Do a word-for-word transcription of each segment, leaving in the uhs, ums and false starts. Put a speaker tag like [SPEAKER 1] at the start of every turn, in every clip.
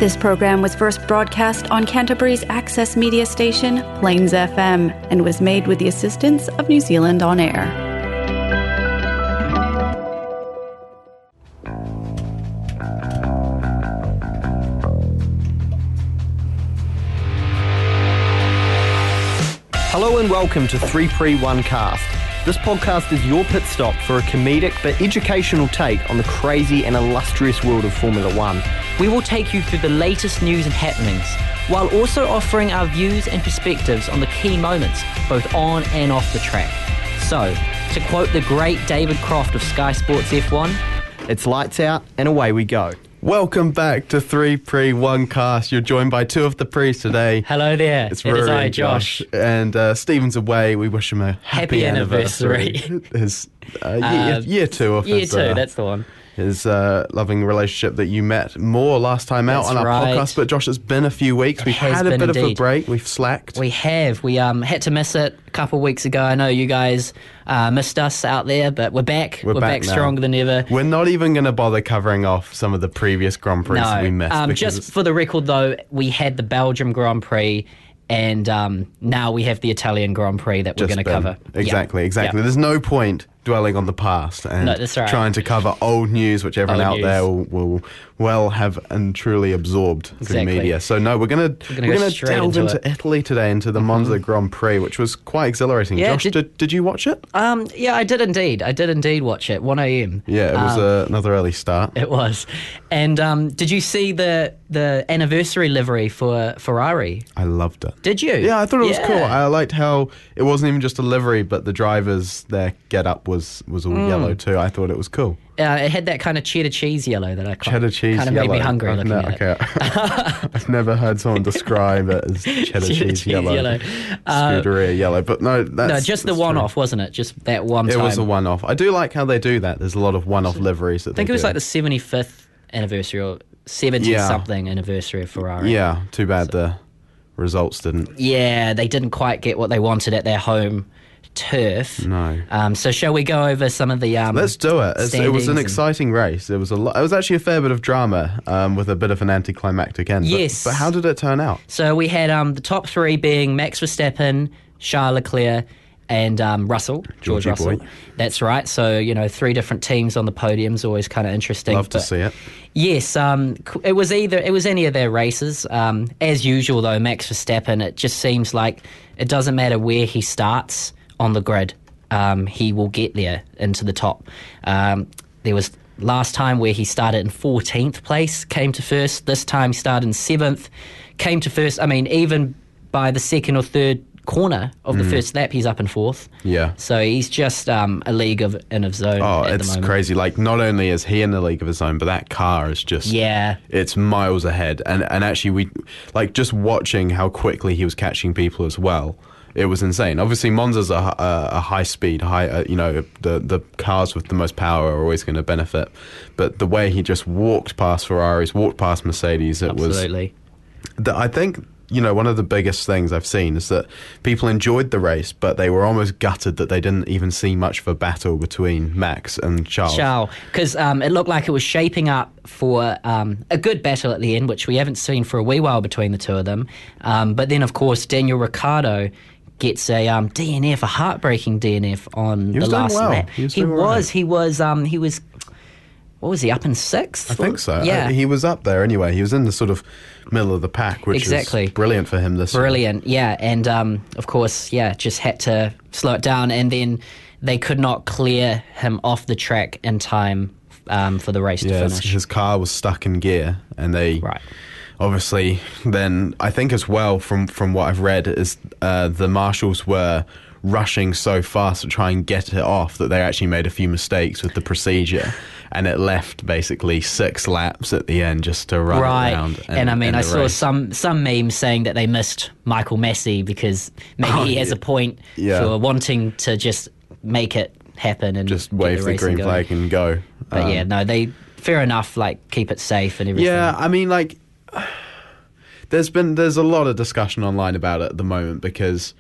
[SPEAKER 1] This program was first broadcast on Canterbury's access media station, Plains F M, and was made with the assistance of New Zealand On Air.
[SPEAKER 2] Hello and welcome to three pre one cast. This podcast is your pit stop for a comedic but educational take on the crazy and illustrious world of Formula One.
[SPEAKER 3] We will take you through the latest news and happenings, while also offering our views and perspectives on the key moments, both on and off the track. So, to quote the great David Croft of Sky Sports F one,
[SPEAKER 2] it's lights out and away we go. Welcome back to three pre one cast. You're joined by two of the pre's today.
[SPEAKER 3] Hello there.
[SPEAKER 2] It's
[SPEAKER 3] it
[SPEAKER 2] Rory
[SPEAKER 3] is I,
[SPEAKER 2] and Josh.
[SPEAKER 3] Josh.
[SPEAKER 2] And uh, Stephen's away. We wish him a happy,
[SPEAKER 3] Happy anniversary.
[SPEAKER 2] anniversary. His uh, year,
[SPEAKER 3] Uh,
[SPEAKER 2] year two of
[SPEAKER 3] Year
[SPEAKER 2] his,
[SPEAKER 3] two,
[SPEAKER 2] uh,
[SPEAKER 3] that's the one.
[SPEAKER 2] his uh, loving relationship that you met more last time out
[SPEAKER 3] That's
[SPEAKER 2] on our
[SPEAKER 3] right.
[SPEAKER 2] podcast. But Josh, it's been a few weeks.
[SPEAKER 3] It
[SPEAKER 2] We've
[SPEAKER 3] has
[SPEAKER 2] had a
[SPEAKER 3] been
[SPEAKER 2] bit of a
[SPEAKER 3] indeed.
[SPEAKER 2] break. We've slacked.
[SPEAKER 3] We have. We um had to miss it a couple of weeks ago. I know you guys uh, missed us out there, but we're back.
[SPEAKER 2] We're
[SPEAKER 3] We're,
[SPEAKER 2] back
[SPEAKER 3] back,
[SPEAKER 2] now.
[SPEAKER 3] stronger than ever.
[SPEAKER 2] We're not even going to bother covering off some of the previous Grand Prix
[SPEAKER 3] No,
[SPEAKER 2] we missed.
[SPEAKER 3] um,
[SPEAKER 2] because
[SPEAKER 3] just
[SPEAKER 2] it's-
[SPEAKER 3] for the record, though, we had the Belgium Grand Prix, and um, now we have the Italian Grand Prix that we're
[SPEAKER 2] just
[SPEAKER 3] going to
[SPEAKER 2] been-
[SPEAKER 3] cover.
[SPEAKER 2] Exactly,
[SPEAKER 3] Yeah.
[SPEAKER 2] exactly.
[SPEAKER 3] Yeah.
[SPEAKER 2] There's no point dwelling on the past and
[SPEAKER 3] No, that's right.
[SPEAKER 2] trying to cover old news, which everyone
[SPEAKER 3] Old
[SPEAKER 2] out there
[SPEAKER 3] news.
[SPEAKER 2] will, will well have and truly absorbed through
[SPEAKER 3] Exactly.
[SPEAKER 2] media. So no, we're gonna
[SPEAKER 3] We're gonna
[SPEAKER 2] we're
[SPEAKER 3] go
[SPEAKER 2] gonna
[SPEAKER 3] straight
[SPEAKER 2] delve
[SPEAKER 3] into
[SPEAKER 2] into,
[SPEAKER 3] it. Mm-hmm.
[SPEAKER 2] Italy today, into the Monza Grand Prix, which was quite exhilarating.
[SPEAKER 3] Yeah,
[SPEAKER 2] Josh,
[SPEAKER 3] did-
[SPEAKER 2] did, did you watch it?
[SPEAKER 3] Um, yeah, I did indeed. I did indeed watch it. one a.m.
[SPEAKER 2] Yeah, it was
[SPEAKER 3] Um,
[SPEAKER 2] uh, another early start.
[SPEAKER 3] It was. And um, did you see the the anniversary livery for Ferrari?
[SPEAKER 2] I loved it.
[SPEAKER 3] Did you?
[SPEAKER 2] Yeah, I thought it was
[SPEAKER 3] Yeah.
[SPEAKER 2] cool. I liked how it wasn't even just a livery, but the drivers, their get-up was, was all yellow too. I thought it was cool.
[SPEAKER 3] Uh, it had that kind of cheddar cheese yellow that I kind
[SPEAKER 2] Cheddar cheese
[SPEAKER 3] kind of
[SPEAKER 2] yellow.
[SPEAKER 3] made me hungry
[SPEAKER 2] I've
[SPEAKER 3] looking
[SPEAKER 2] ne-
[SPEAKER 3] at it.
[SPEAKER 2] okay. I've never heard someone describe it as cheddar,
[SPEAKER 3] Cheddar
[SPEAKER 2] cheese,
[SPEAKER 3] cheese
[SPEAKER 2] yellow,
[SPEAKER 3] yellow. Uh,
[SPEAKER 2] Scuderia yellow. But no, that's
[SPEAKER 3] No, just the
[SPEAKER 2] that's
[SPEAKER 3] one
[SPEAKER 2] true.
[SPEAKER 3] off, wasn't it? Just that one
[SPEAKER 2] It
[SPEAKER 3] time.
[SPEAKER 2] was a one-off. I do like how they do that. There's a lot of one-off liveries that
[SPEAKER 3] I think
[SPEAKER 2] they
[SPEAKER 3] it was
[SPEAKER 2] do.
[SPEAKER 3] like the seventy-fifth anniversary or seventy
[SPEAKER 2] Yeah.
[SPEAKER 3] something anniversary of Ferrari.
[SPEAKER 2] Yeah, too bad the results didn't.
[SPEAKER 3] Yeah, they didn't quite get what they wanted at their home turf.
[SPEAKER 2] No.
[SPEAKER 3] Um, so shall we go over some of the um,
[SPEAKER 2] Let's do it. It's, it was
[SPEAKER 3] standings
[SPEAKER 2] an
[SPEAKER 3] and-
[SPEAKER 2] exciting race. It was a lot. It was actually a fair bit of drama um, with a bit of an anticlimactic end. But-
[SPEAKER 3] Yes.
[SPEAKER 2] But, how did it turn out?
[SPEAKER 3] So we had um, the top three being Max Verstappen, Charles Leclerc, and um, Russell, George
[SPEAKER 2] Georgie
[SPEAKER 3] Russell.
[SPEAKER 2] boy.
[SPEAKER 3] That's right. So, you know, three different teams on the podium's always kind of interesting.
[SPEAKER 2] Love to
[SPEAKER 3] but-
[SPEAKER 2] see it.
[SPEAKER 3] Yes, um, c- it was either it was any of their races. Um, as usual, though, Max Verstappen, it just seems like it doesn't matter where he starts on the grid, um, he will get there into the top. Um, there was last time where he started in fourteenth place, came to first. This time, he started in seventh, came to first. I mean, even by the second or third corner of the first lap, he's up in fourth.
[SPEAKER 2] Yeah.
[SPEAKER 3] So he's just um, a league of in his own.
[SPEAKER 2] Oh,
[SPEAKER 3] at the
[SPEAKER 2] it's
[SPEAKER 3] moment.
[SPEAKER 2] crazy. Like, not only is he in the league of his own, but that car is just...
[SPEAKER 3] Yeah.
[SPEAKER 2] It's miles ahead. And and actually, we like just watching how quickly he was catching people as well. It was insane. Obviously, Monza's a, a, a high speed, high. Uh, you know, the the cars with the most power are always going to benefit. But the way he just walked past Ferraris, walked past Mercedes, it
[SPEAKER 3] Absolutely.
[SPEAKER 2] was. The, I think you know one of the biggest things I've seen is that people enjoyed the race, but they were almost gutted that they didn't even see much of a battle between Max and Charles.
[SPEAKER 3] Charles, because um, it looked like it was shaping up for um, a good battle at the end, which we haven't seen for a wee while between the two of them. Um, but then, of course, Daniel Ricciardo gets a um, D N F, a heartbreaking D N F on
[SPEAKER 2] He was
[SPEAKER 3] the
[SPEAKER 2] doing
[SPEAKER 3] last
[SPEAKER 2] well.
[SPEAKER 3] lap.
[SPEAKER 2] He was
[SPEAKER 3] he
[SPEAKER 2] doing all
[SPEAKER 3] was,
[SPEAKER 2] right.
[SPEAKER 3] he was, um, he was. What was he up in sixth?
[SPEAKER 2] I think so.
[SPEAKER 3] Yeah,
[SPEAKER 2] I- he was up there anyway. He was in the sort of middle of the pack, which
[SPEAKER 3] Exactly.
[SPEAKER 2] is brilliant for him this year.
[SPEAKER 3] brilliant. Yeah, and um, of course, yeah, just had to slow it down, and then they could not clear him off the track in time um, for the race
[SPEAKER 2] Yeah,
[SPEAKER 3] to
[SPEAKER 2] his,
[SPEAKER 3] finish.
[SPEAKER 2] his car was stuck in gear, and they
[SPEAKER 3] Right.
[SPEAKER 2] obviously then I think as well from from what I've read is uh, the marshals were rushing so fast to try and get it off that they actually made a few mistakes with the procedure, and it left basically six laps at the end just to run
[SPEAKER 3] Right,
[SPEAKER 2] around.
[SPEAKER 3] and, I mean,
[SPEAKER 2] end
[SPEAKER 3] I
[SPEAKER 2] the
[SPEAKER 3] saw
[SPEAKER 2] race.
[SPEAKER 3] some some memes saying that they missed Michael Massey because maybe
[SPEAKER 2] Oh,
[SPEAKER 3] he has
[SPEAKER 2] yeah.
[SPEAKER 3] a point
[SPEAKER 2] Yeah.
[SPEAKER 3] for wanting to just make it happen and
[SPEAKER 2] just
[SPEAKER 3] get
[SPEAKER 2] wave the,
[SPEAKER 3] racing
[SPEAKER 2] green
[SPEAKER 3] going.
[SPEAKER 2] flag and go.
[SPEAKER 3] But
[SPEAKER 2] Um,
[SPEAKER 3] yeah, no, they fair enough. Like keep it safe and everything.
[SPEAKER 2] Yeah, I mean, like, there's been there's a lot of discussion online about it at the moment because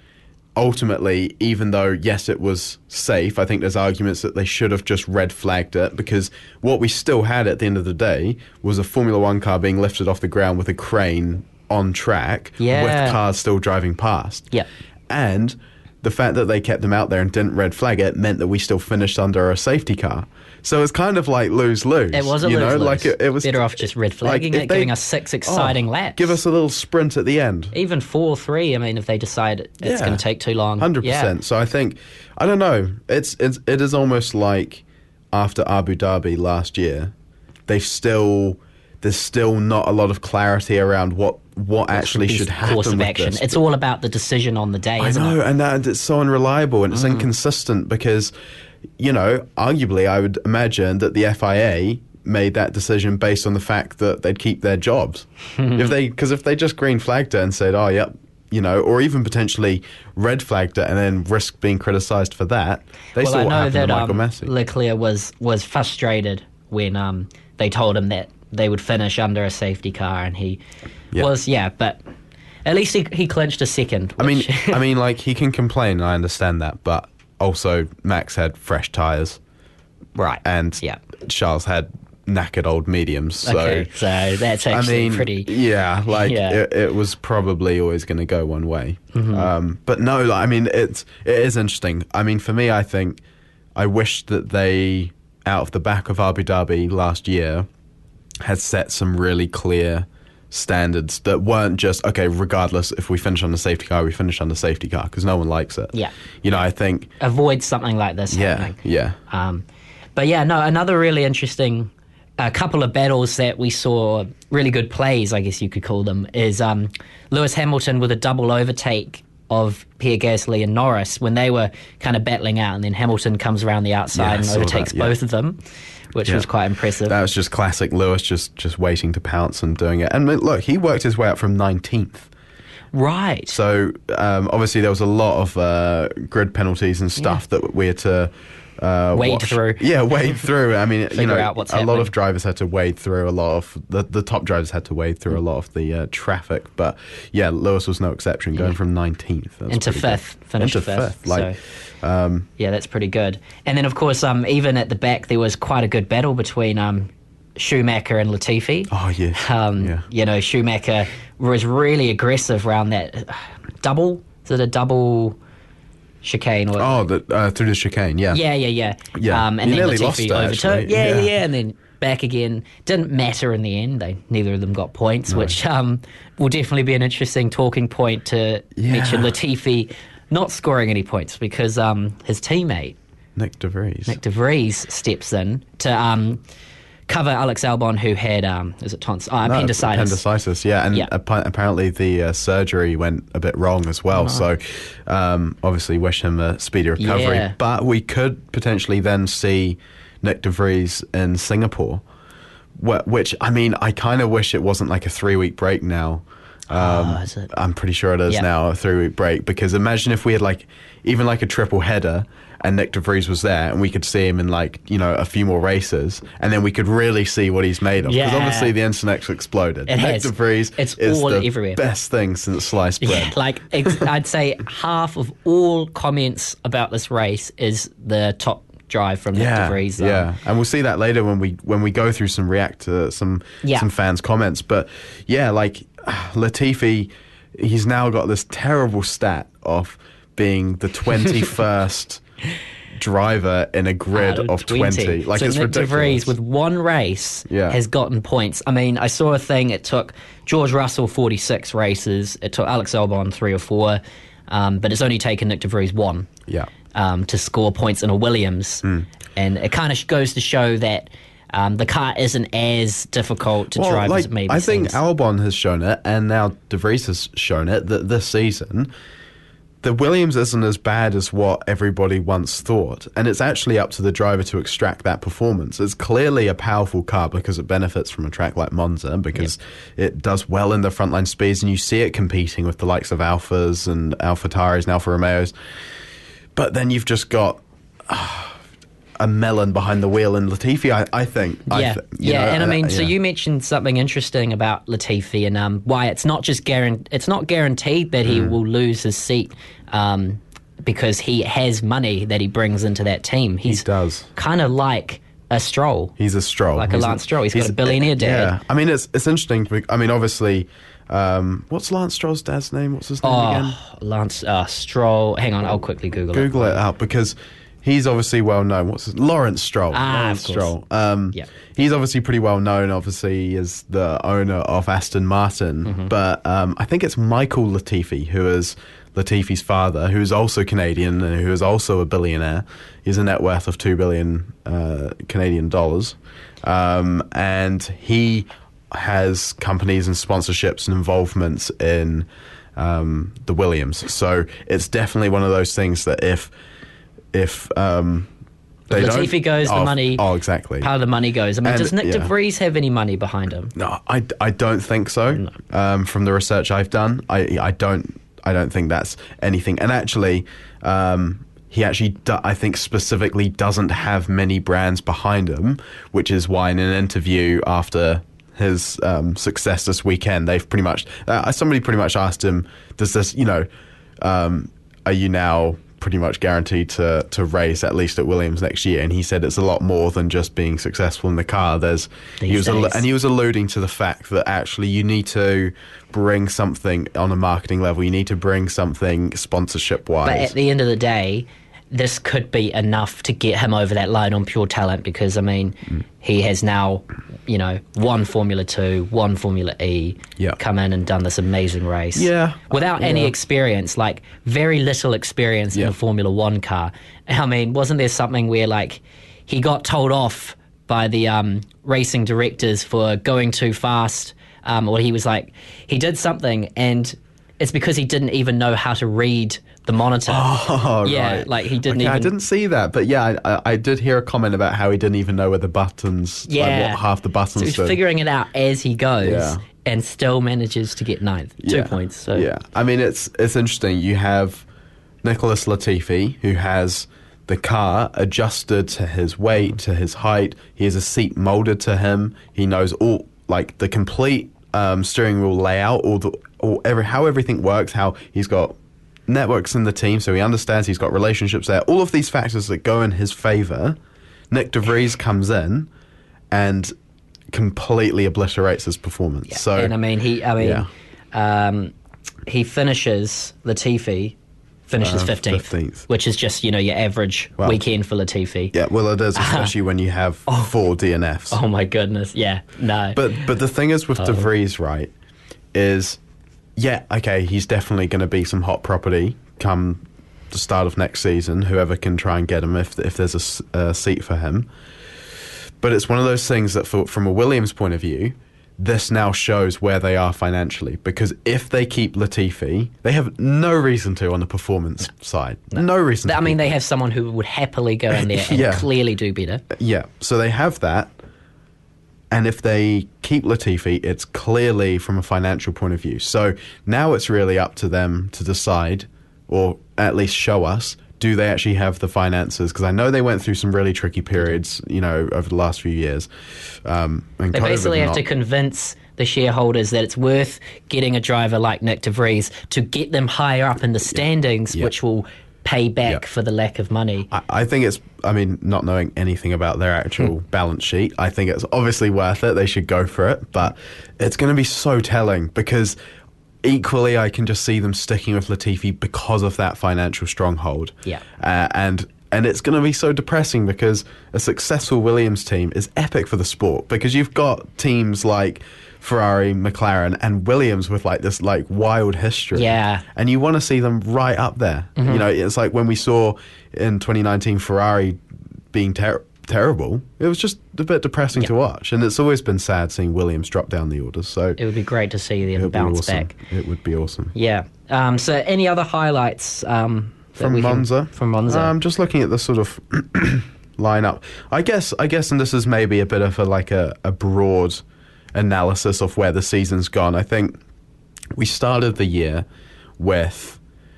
[SPEAKER 2] ultimately, even though, yes, it was safe, I think there's arguments that they should have just red flagged it, because what we still had at the end of the day was a Formula One car being lifted off the ground with a crane on track,
[SPEAKER 3] Yeah.
[SPEAKER 2] with cars still driving past.
[SPEAKER 3] Yeah.
[SPEAKER 2] And the fact that they kept them out there and didn't red flag it meant that we still finished under a safety car. So it's kind of like lose-lose.
[SPEAKER 3] It was a
[SPEAKER 2] you
[SPEAKER 3] lose-lose.
[SPEAKER 2] know? Like it, it was
[SPEAKER 3] better off just red flagging
[SPEAKER 2] like
[SPEAKER 3] it,
[SPEAKER 2] if they-
[SPEAKER 3] giving us six exciting
[SPEAKER 2] oh,
[SPEAKER 3] laps.
[SPEAKER 2] Give us a little sprint at the end.
[SPEAKER 3] Even four three, I mean, if they decide it's
[SPEAKER 2] Yeah.
[SPEAKER 3] going to take too long.
[SPEAKER 2] one hundred percent.
[SPEAKER 3] Yeah.
[SPEAKER 2] So I think, I don't know, it's, it's it is almost like after Abu Dhabi last year, they've still, there's still not a lot of clarity around what, what actually
[SPEAKER 3] Best
[SPEAKER 2] should happen
[SPEAKER 3] course of
[SPEAKER 2] with
[SPEAKER 3] action.
[SPEAKER 2] this.
[SPEAKER 3] It's all about the decision on the day,
[SPEAKER 2] I
[SPEAKER 3] isn't
[SPEAKER 2] know,
[SPEAKER 3] it?
[SPEAKER 2] and that, it's so unreliable and it's
[SPEAKER 3] Mm.
[SPEAKER 2] inconsistent because, you know, arguably I would imagine that the F I A made that decision based on the fact that they'd keep their jobs. if they, because if they just green flagged it and said, oh, yep, you know, or even potentially red flagged it and then risk being criticised for that, they
[SPEAKER 3] Well,
[SPEAKER 2] saw
[SPEAKER 3] I
[SPEAKER 2] what
[SPEAKER 3] know
[SPEAKER 2] happened
[SPEAKER 3] that
[SPEAKER 2] to Michael
[SPEAKER 3] um,
[SPEAKER 2] Massey.
[SPEAKER 3] Leclerc was, was frustrated when um, they told him that they would finish under a safety car, and he
[SPEAKER 2] Yeah.
[SPEAKER 3] was, yeah, but at least he, he clinched a second.
[SPEAKER 2] I mean,
[SPEAKER 3] which-
[SPEAKER 2] I mean, like he can complain. I understand that, but also Max had fresh tyres,
[SPEAKER 3] right,
[SPEAKER 2] and
[SPEAKER 3] yeah.
[SPEAKER 2] Charles had knackered old mediums. So,
[SPEAKER 3] Okay, so that's
[SPEAKER 2] I
[SPEAKER 3] actually
[SPEAKER 2] mean,
[SPEAKER 3] pretty...
[SPEAKER 2] yeah, like
[SPEAKER 3] Yeah.
[SPEAKER 2] It, it was probably always going to go one way.
[SPEAKER 3] Mm-hmm.
[SPEAKER 2] Um, but no, like, I mean, it's it is interesting. I mean, for me, I think I wish that they, out of the back of Abu Dhabi last year, had set some really clear standards that weren't just, okay, regardless if we finish on the safety car, we finish on the safety car, because no one likes it.
[SPEAKER 3] Yeah.
[SPEAKER 2] You know, I think,
[SPEAKER 3] Avoid something like this
[SPEAKER 2] yeah,
[SPEAKER 3] happening.
[SPEAKER 2] yeah.
[SPEAKER 3] Um, but yeah, no, another really interesting uh, couple of battles that we saw, really good plays, I guess you could call them, is um, Lewis Hamilton with a double overtake of Pierre Gasly and Norris when they were kind of battling out, and then Hamilton comes around the
[SPEAKER 2] Yeah, I
[SPEAKER 3] outside and
[SPEAKER 2] saw
[SPEAKER 3] overtakes
[SPEAKER 2] that, yeah.
[SPEAKER 3] both of them, which
[SPEAKER 2] Yeah.
[SPEAKER 3] was quite impressive.
[SPEAKER 2] That was just classic Lewis, just just waiting to pounce and doing it. And look, he worked his way up from nineteenth.
[SPEAKER 3] Right.
[SPEAKER 2] So um, obviously there was a lot of uh, grid penalties and stuff that we had to uh,
[SPEAKER 3] Wade
[SPEAKER 2] watch.
[SPEAKER 3] through.
[SPEAKER 2] Yeah, wade through. I mean, you
[SPEAKER 3] Figure
[SPEAKER 2] know,
[SPEAKER 3] out what's
[SPEAKER 2] a lot
[SPEAKER 3] happening.
[SPEAKER 2] of drivers had to wade through a lot of the the top drivers had to wade through a lot of the uh, traffic. But yeah, Lewis was no exception, going from nineteenth That's
[SPEAKER 3] Into
[SPEAKER 2] pretty good.
[SPEAKER 3] fifth, finished
[SPEAKER 2] into
[SPEAKER 3] fifth,
[SPEAKER 2] fifth. Like, um,
[SPEAKER 3] Yeah, that's pretty good. And then, of course, um, even at the back, there was quite a good battle between um, Schumacher and Latifi.
[SPEAKER 2] oh yeah,
[SPEAKER 3] Um,
[SPEAKER 2] yeah.
[SPEAKER 3] You know, Schumacher was really aggressive around that uh, double. Is it a double chicane? Or,
[SPEAKER 2] Oh, the, uh, through the chicane, yeah.
[SPEAKER 3] yeah, yeah, yeah.
[SPEAKER 2] Yeah.
[SPEAKER 3] Um, and
[SPEAKER 2] He
[SPEAKER 3] then
[SPEAKER 2] nearly lost
[SPEAKER 3] Latifi
[SPEAKER 2] it,
[SPEAKER 3] overtook.
[SPEAKER 2] actually.
[SPEAKER 3] Yeah, yeah,
[SPEAKER 2] Yeah.
[SPEAKER 3] yeah, and then back again. Didn't matter in the end. They neither of them got points, which um, will definitely be an interesting talking point to
[SPEAKER 2] Yeah.
[SPEAKER 3] mention Latifi not scoring any points because um, his teammate
[SPEAKER 2] Nick De Vries.
[SPEAKER 3] Nick De Vries steps in to um, cover Alex Albon, who had um, is it tons- uh,
[SPEAKER 2] No,
[SPEAKER 3] appendicitis.
[SPEAKER 2] Appendicitis, yeah, and
[SPEAKER 3] Yeah.
[SPEAKER 2] appa- apparently the uh, surgery went a bit wrong as well. So, um, obviously, wish him a speedy recovery.
[SPEAKER 3] Yeah.
[SPEAKER 2] But we could potentially then see Nick De Vries in Singapore, wh- which I mean, I kind of wish it wasn't like a three-week break now. Um,
[SPEAKER 3] Oh, is it?
[SPEAKER 2] I'm pretty sure it is
[SPEAKER 3] Yeah.
[SPEAKER 2] now a three-week break, because imagine if we had like even like a triple header and Nick De Vries was there and we could see him in like, you know, a few more races, and then we could really see what he's made of. Because
[SPEAKER 3] Yeah.
[SPEAKER 2] obviously the internet's exploded.
[SPEAKER 3] It
[SPEAKER 2] Nick
[SPEAKER 3] has.
[SPEAKER 2] De Vries
[SPEAKER 3] It's
[SPEAKER 2] is
[SPEAKER 3] all
[SPEAKER 2] the
[SPEAKER 3] everywhere.
[SPEAKER 2] best thing since sliced bread.
[SPEAKER 3] Yeah, like ex- I'd say half of all comments about this race is the top drive from Nick De Vries. um,
[SPEAKER 2] yeah, and we'll see that later when we when we go through some react to some
[SPEAKER 3] Yeah.
[SPEAKER 2] some fans' comments. But yeah, like Latifi, he's now got this terrible stat of being the twenty-first driver in a grid
[SPEAKER 3] out
[SPEAKER 2] of twenty. Like
[SPEAKER 3] so
[SPEAKER 2] it's
[SPEAKER 3] Nick
[SPEAKER 2] ridiculous.
[SPEAKER 3] De Vries with one race
[SPEAKER 2] Yeah.
[SPEAKER 3] has gotten points. I mean, I saw a thing. It took George Russell forty-six races. It took Alex Albon three or four, um, but it's only taken Nick De Vries one.
[SPEAKER 2] Yeah.
[SPEAKER 3] Um, to score points in a Williams,
[SPEAKER 2] Hmm.
[SPEAKER 3] and it kind of goes to show that um, the car isn't as difficult to drive
[SPEAKER 2] like,
[SPEAKER 3] as it maybe
[SPEAKER 2] I think
[SPEAKER 3] seems.
[SPEAKER 2] Albon has shown it, and now De Vries has shown it, that this season the Williams isn't as bad as what everybody once thought, and it's actually up to the driver to extract that performance. It's clearly a powerful car because it benefits from a track like Monza, because it does well in the frontline speeds, and you see it competing with the likes of Alphas and AlphaTauris and Alfa Romeos. But then you've just got uh, a melon behind the wheel in Latifi, I, I think. I
[SPEAKER 3] Yeah,
[SPEAKER 2] th- you
[SPEAKER 3] yeah,
[SPEAKER 2] know,
[SPEAKER 3] and I
[SPEAKER 2] uh,
[SPEAKER 3] mean, so
[SPEAKER 2] yeah.
[SPEAKER 3] you mentioned something interesting about Latifi and um, why it's not just guaran- it's not guaranteed that he
[SPEAKER 2] Mm.
[SPEAKER 3] will lose his seat um, because he has money that he brings into that team. He's
[SPEAKER 2] he does.
[SPEAKER 3] kind of like a Stroll.
[SPEAKER 2] He's a Stroll.
[SPEAKER 3] Like
[SPEAKER 2] he's
[SPEAKER 3] a Lance Stroll. He's, he's got a billionaire dad.
[SPEAKER 2] Yeah. I mean, it's it's interesting. I mean, obviously, um, what's Lance Stroll's dad's name? What's his name
[SPEAKER 3] oh,
[SPEAKER 2] again?
[SPEAKER 3] Lance uh, Stroll. Hang on, I'll quickly Google,
[SPEAKER 2] Google
[SPEAKER 3] it.
[SPEAKER 2] it out because he's obviously well known. What's his, Lawrence Stroll?
[SPEAKER 3] Ah,
[SPEAKER 2] Lawrence
[SPEAKER 3] of course.
[SPEAKER 2] Stroll. Um,
[SPEAKER 3] yeah.
[SPEAKER 2] He's obviously pretty well known. Obviously, as the owner of Aston Martin,
[SPEAKER 3] Mm-hmm.
[SPEAKER 2] but um, I think it's Michael Latifi, who is Latifi's father, who is also Canadian and who is also a billionaire. He has a net worth of two billion uh, Canadian dollars, um, and he has companies and sponsorships and involvements in um, the Williams. So it's definitely one of those things that if if um, they
[SPEAKER 3] If
[SPEAKER 2] don't,
[SPEAKER 3] Latifi goes, the
[SPEAKER 2] oh,
[SPEAKER 3] money.
[SPEAKER 2] Oh, exactly.
[SPEAKER 3] Part of the money goes. I mean,
[SPEAKER 2] And,
[SPEAKER 3] does Nick
[SPEAKER 2] yeah.
[SPEAKER 3] De Vries have any money behind him?
[SPEAKER 2] No, I, I don't think so.
[SPEAKER 3] No.
[SPEAKER 2] Um, from the research I've done, I I don't I don't think that's anything. And actually, um, he actually do, I think specifically doesn't have many brands behind him, which is why in an interview after his um, success this weekend, they've pretty much uh, somebody pretty much asked him, "Does this you know, um, are you now?" pretty much guaranteed to to race at least at Williams next year, and he said it's a lot more than just being successful in the car. There's
[SPEAKER 3] These
[SPEAKER 2] he was al-
[SPEAKER 3] days.
[SPEAKER 2] and he was alluding to the fact that actually you need to bring something on a marketing level. You need to bring something sponsorship
[SPEAKER 3] But
[SPEAKER 2] wise.
[SPEAKER 3] at the end of the day, this could be enough to get him over that line on pure talent because, I mean,
[SPEAKER 2] Mm.
[SPEAKER 3] he has now, you know, won Formula two, won Formula E,
[SPEAKER 2] Yeah.
[SPEAKER 3] come in and done this amazing race.
[SPEAKER 2] Yeah.
[SPEAKER 3] Without any
[SPEAKER 2] Yeah.
[SPEAKER 3] experience, like very little experience in
[SPEAKER 2] Yeah.
[SPEAKER 3] a Formula One car. I mean, wasn't there something where, like, he got told off by the um, racing directors for going too fast? Um, or he was like, he did something and it's because he didn't even know how to read the monitor.
[SPEAKER 2] Oh,
[SPEAKER 3] yeah,
[SPEAKER 2] right.
[SPEAKER 3] like he didn't
[SPEAKER 2] okay,
[SPEAKER 3] even.
[SPEAKER 2] I didn't see that, but yeah, I, I, I did hear a comment about how he didn't even know where the buttons,
[SPEAKER 3] Yeah,
[SPEAKER 2] like what half the
[SPEAKER 3] so
[SPEAKER 2] buttons
[SPEAKER 3] he's
[SPEAKER 2] stood.
[SPEAKER 3] figuring it out as he goes,
[SPEAKER 2] Yeah.
[SPEAKER 3] and still manages to get ninth, two
[SPEAKER 2] Yeah.
[SPEAKER 3] points. So
[SPEAKER 2] yeah, I mean it's it's interesting. You have Nicholas Latifi, who has the car adjusted to his weight, to his height. He has a seat molded to him. He knows all like the complete um, steering wheel layout, all the all every how everything works. How he's got networks in the team, so he understands. He's got relationships there. All of these factors that go in his favor. Nick De Vries comes in and completely obliterates his performance.
[SPEAKER 3] Yeah.
[SPEAKER 2] So
[SPEAKER 3] and I mean, he, I mean,
[SPEAKER 2] yeah.
[SPEAKER 3] um, he finishes Latifi finishes
[SPEAKER 2] Uh,
[SPEAKER 3] fifteenth,
[SPEAKER 2] fifteenth.
[SPEAKER 3] which is just you know your average
[SPEAKER 2] Wow.
[SPEAKER 3] weekend for Latifi.
[SPEAKER 2] Yeah, well, it is, especially when you have four D N Fs.
[SPEAKER 3] Oh my goodness, yeah, no,
[SPEAKER 2] But but the thing is with
[SPEAKER 3] Oh.
[SPEAKER 2] De Vries, right, is, yeah, okay, he's definitely going to be some hot property come the start of next season, whoever can try and get him if if there's a s- a seat for him. But it's one of those things that for, from a Williams point of view, this now shows where they are financially. Because if they keep Latifi, they have no reason to on the performance side. No, reason to
[SPEAKER 3] I mean
[SPEAKER 2] keep
[SPEAKER 3] they
[SPEAKER 2] him.
[SPEAKER 3] have someone who would happily go in there and
[SPEAKER 2] Yeah.
[SPEAKER 3] clearly do better.
[SPEAKER 2] Yeah, so they have that. And if they keep Latifi, it's clearly from a financial point of view. So now it's really up to them to decide, or at least show us, do they actually have the finances? Because I know they went through some really tricky periods, you know, over the last few years. Um, and
[SPEAKER 3] They
[SPEAKER 2] COVID
[SPEAKER 3] basically have
[SPEAKER 2] not-
[SPEAKER 3] to convince the shareholders that it's worth getting a driver like Nick De Vries to get them higher up in the standings,
[SPEAKER 2] Yeah.
[SPEAKER 3] which will pay back
[SPEAKER 2] Yeah.
[SPEAKER 3] for the lack of money.
[SPEAKER 2] I, I think it's, I mean, not knowing anything about their actual balance sheet, I think it's obviously worth it. They should go for it. But it's going to be so telling because equally I can just see them sticking with Latifi because of that financial stronghold.
[SPEAKER 3] Yeah.
[SPEAKER 2] Uh, and and it's going to be so depressing because a successful Williams team is epic for the sport because you've got teams like Ferrari, McLaren, and Williams with like this like wild history.
[SPEAKER 3] Yeah.
[SPEAKER 2] And you want to see them right up there.
[SPEAKER 3] Mm-hmm.
[SPEAKER 2] You know, it's like when we saw in twenty nineteen Ferrari being ter- terrible. It was just a bit depressing
[SPEAKER 3] Yeah.
[SPEAKER 2] to watch. And it's always been sad seeing Williams drop down the orders. So
[SPEAKER 3] It would be great to see
[SPEAKER 2] it
[SPEAKER 3] them
[SPEAKER 2] would be
[SPEAKER 3] bounce
[SPEAKER 2] awesome.
[SPEAKER 3] back.
[SPEAKER 2] It would be awesome.
[SPEAKER 3] Yeah. Um, so any other highlights um, that
[SPEAKER 2] From
[SPEAKER 3] we can-
[SPEAKER 2] Monza?
[SPEAKER 3] From Monza.
[SPEAKER 2] I'm just looking at the sort of lineup. I guess, I guess, and this is maybe a bit of a like a, a broad analysis of where the season's gone. I think we started the year with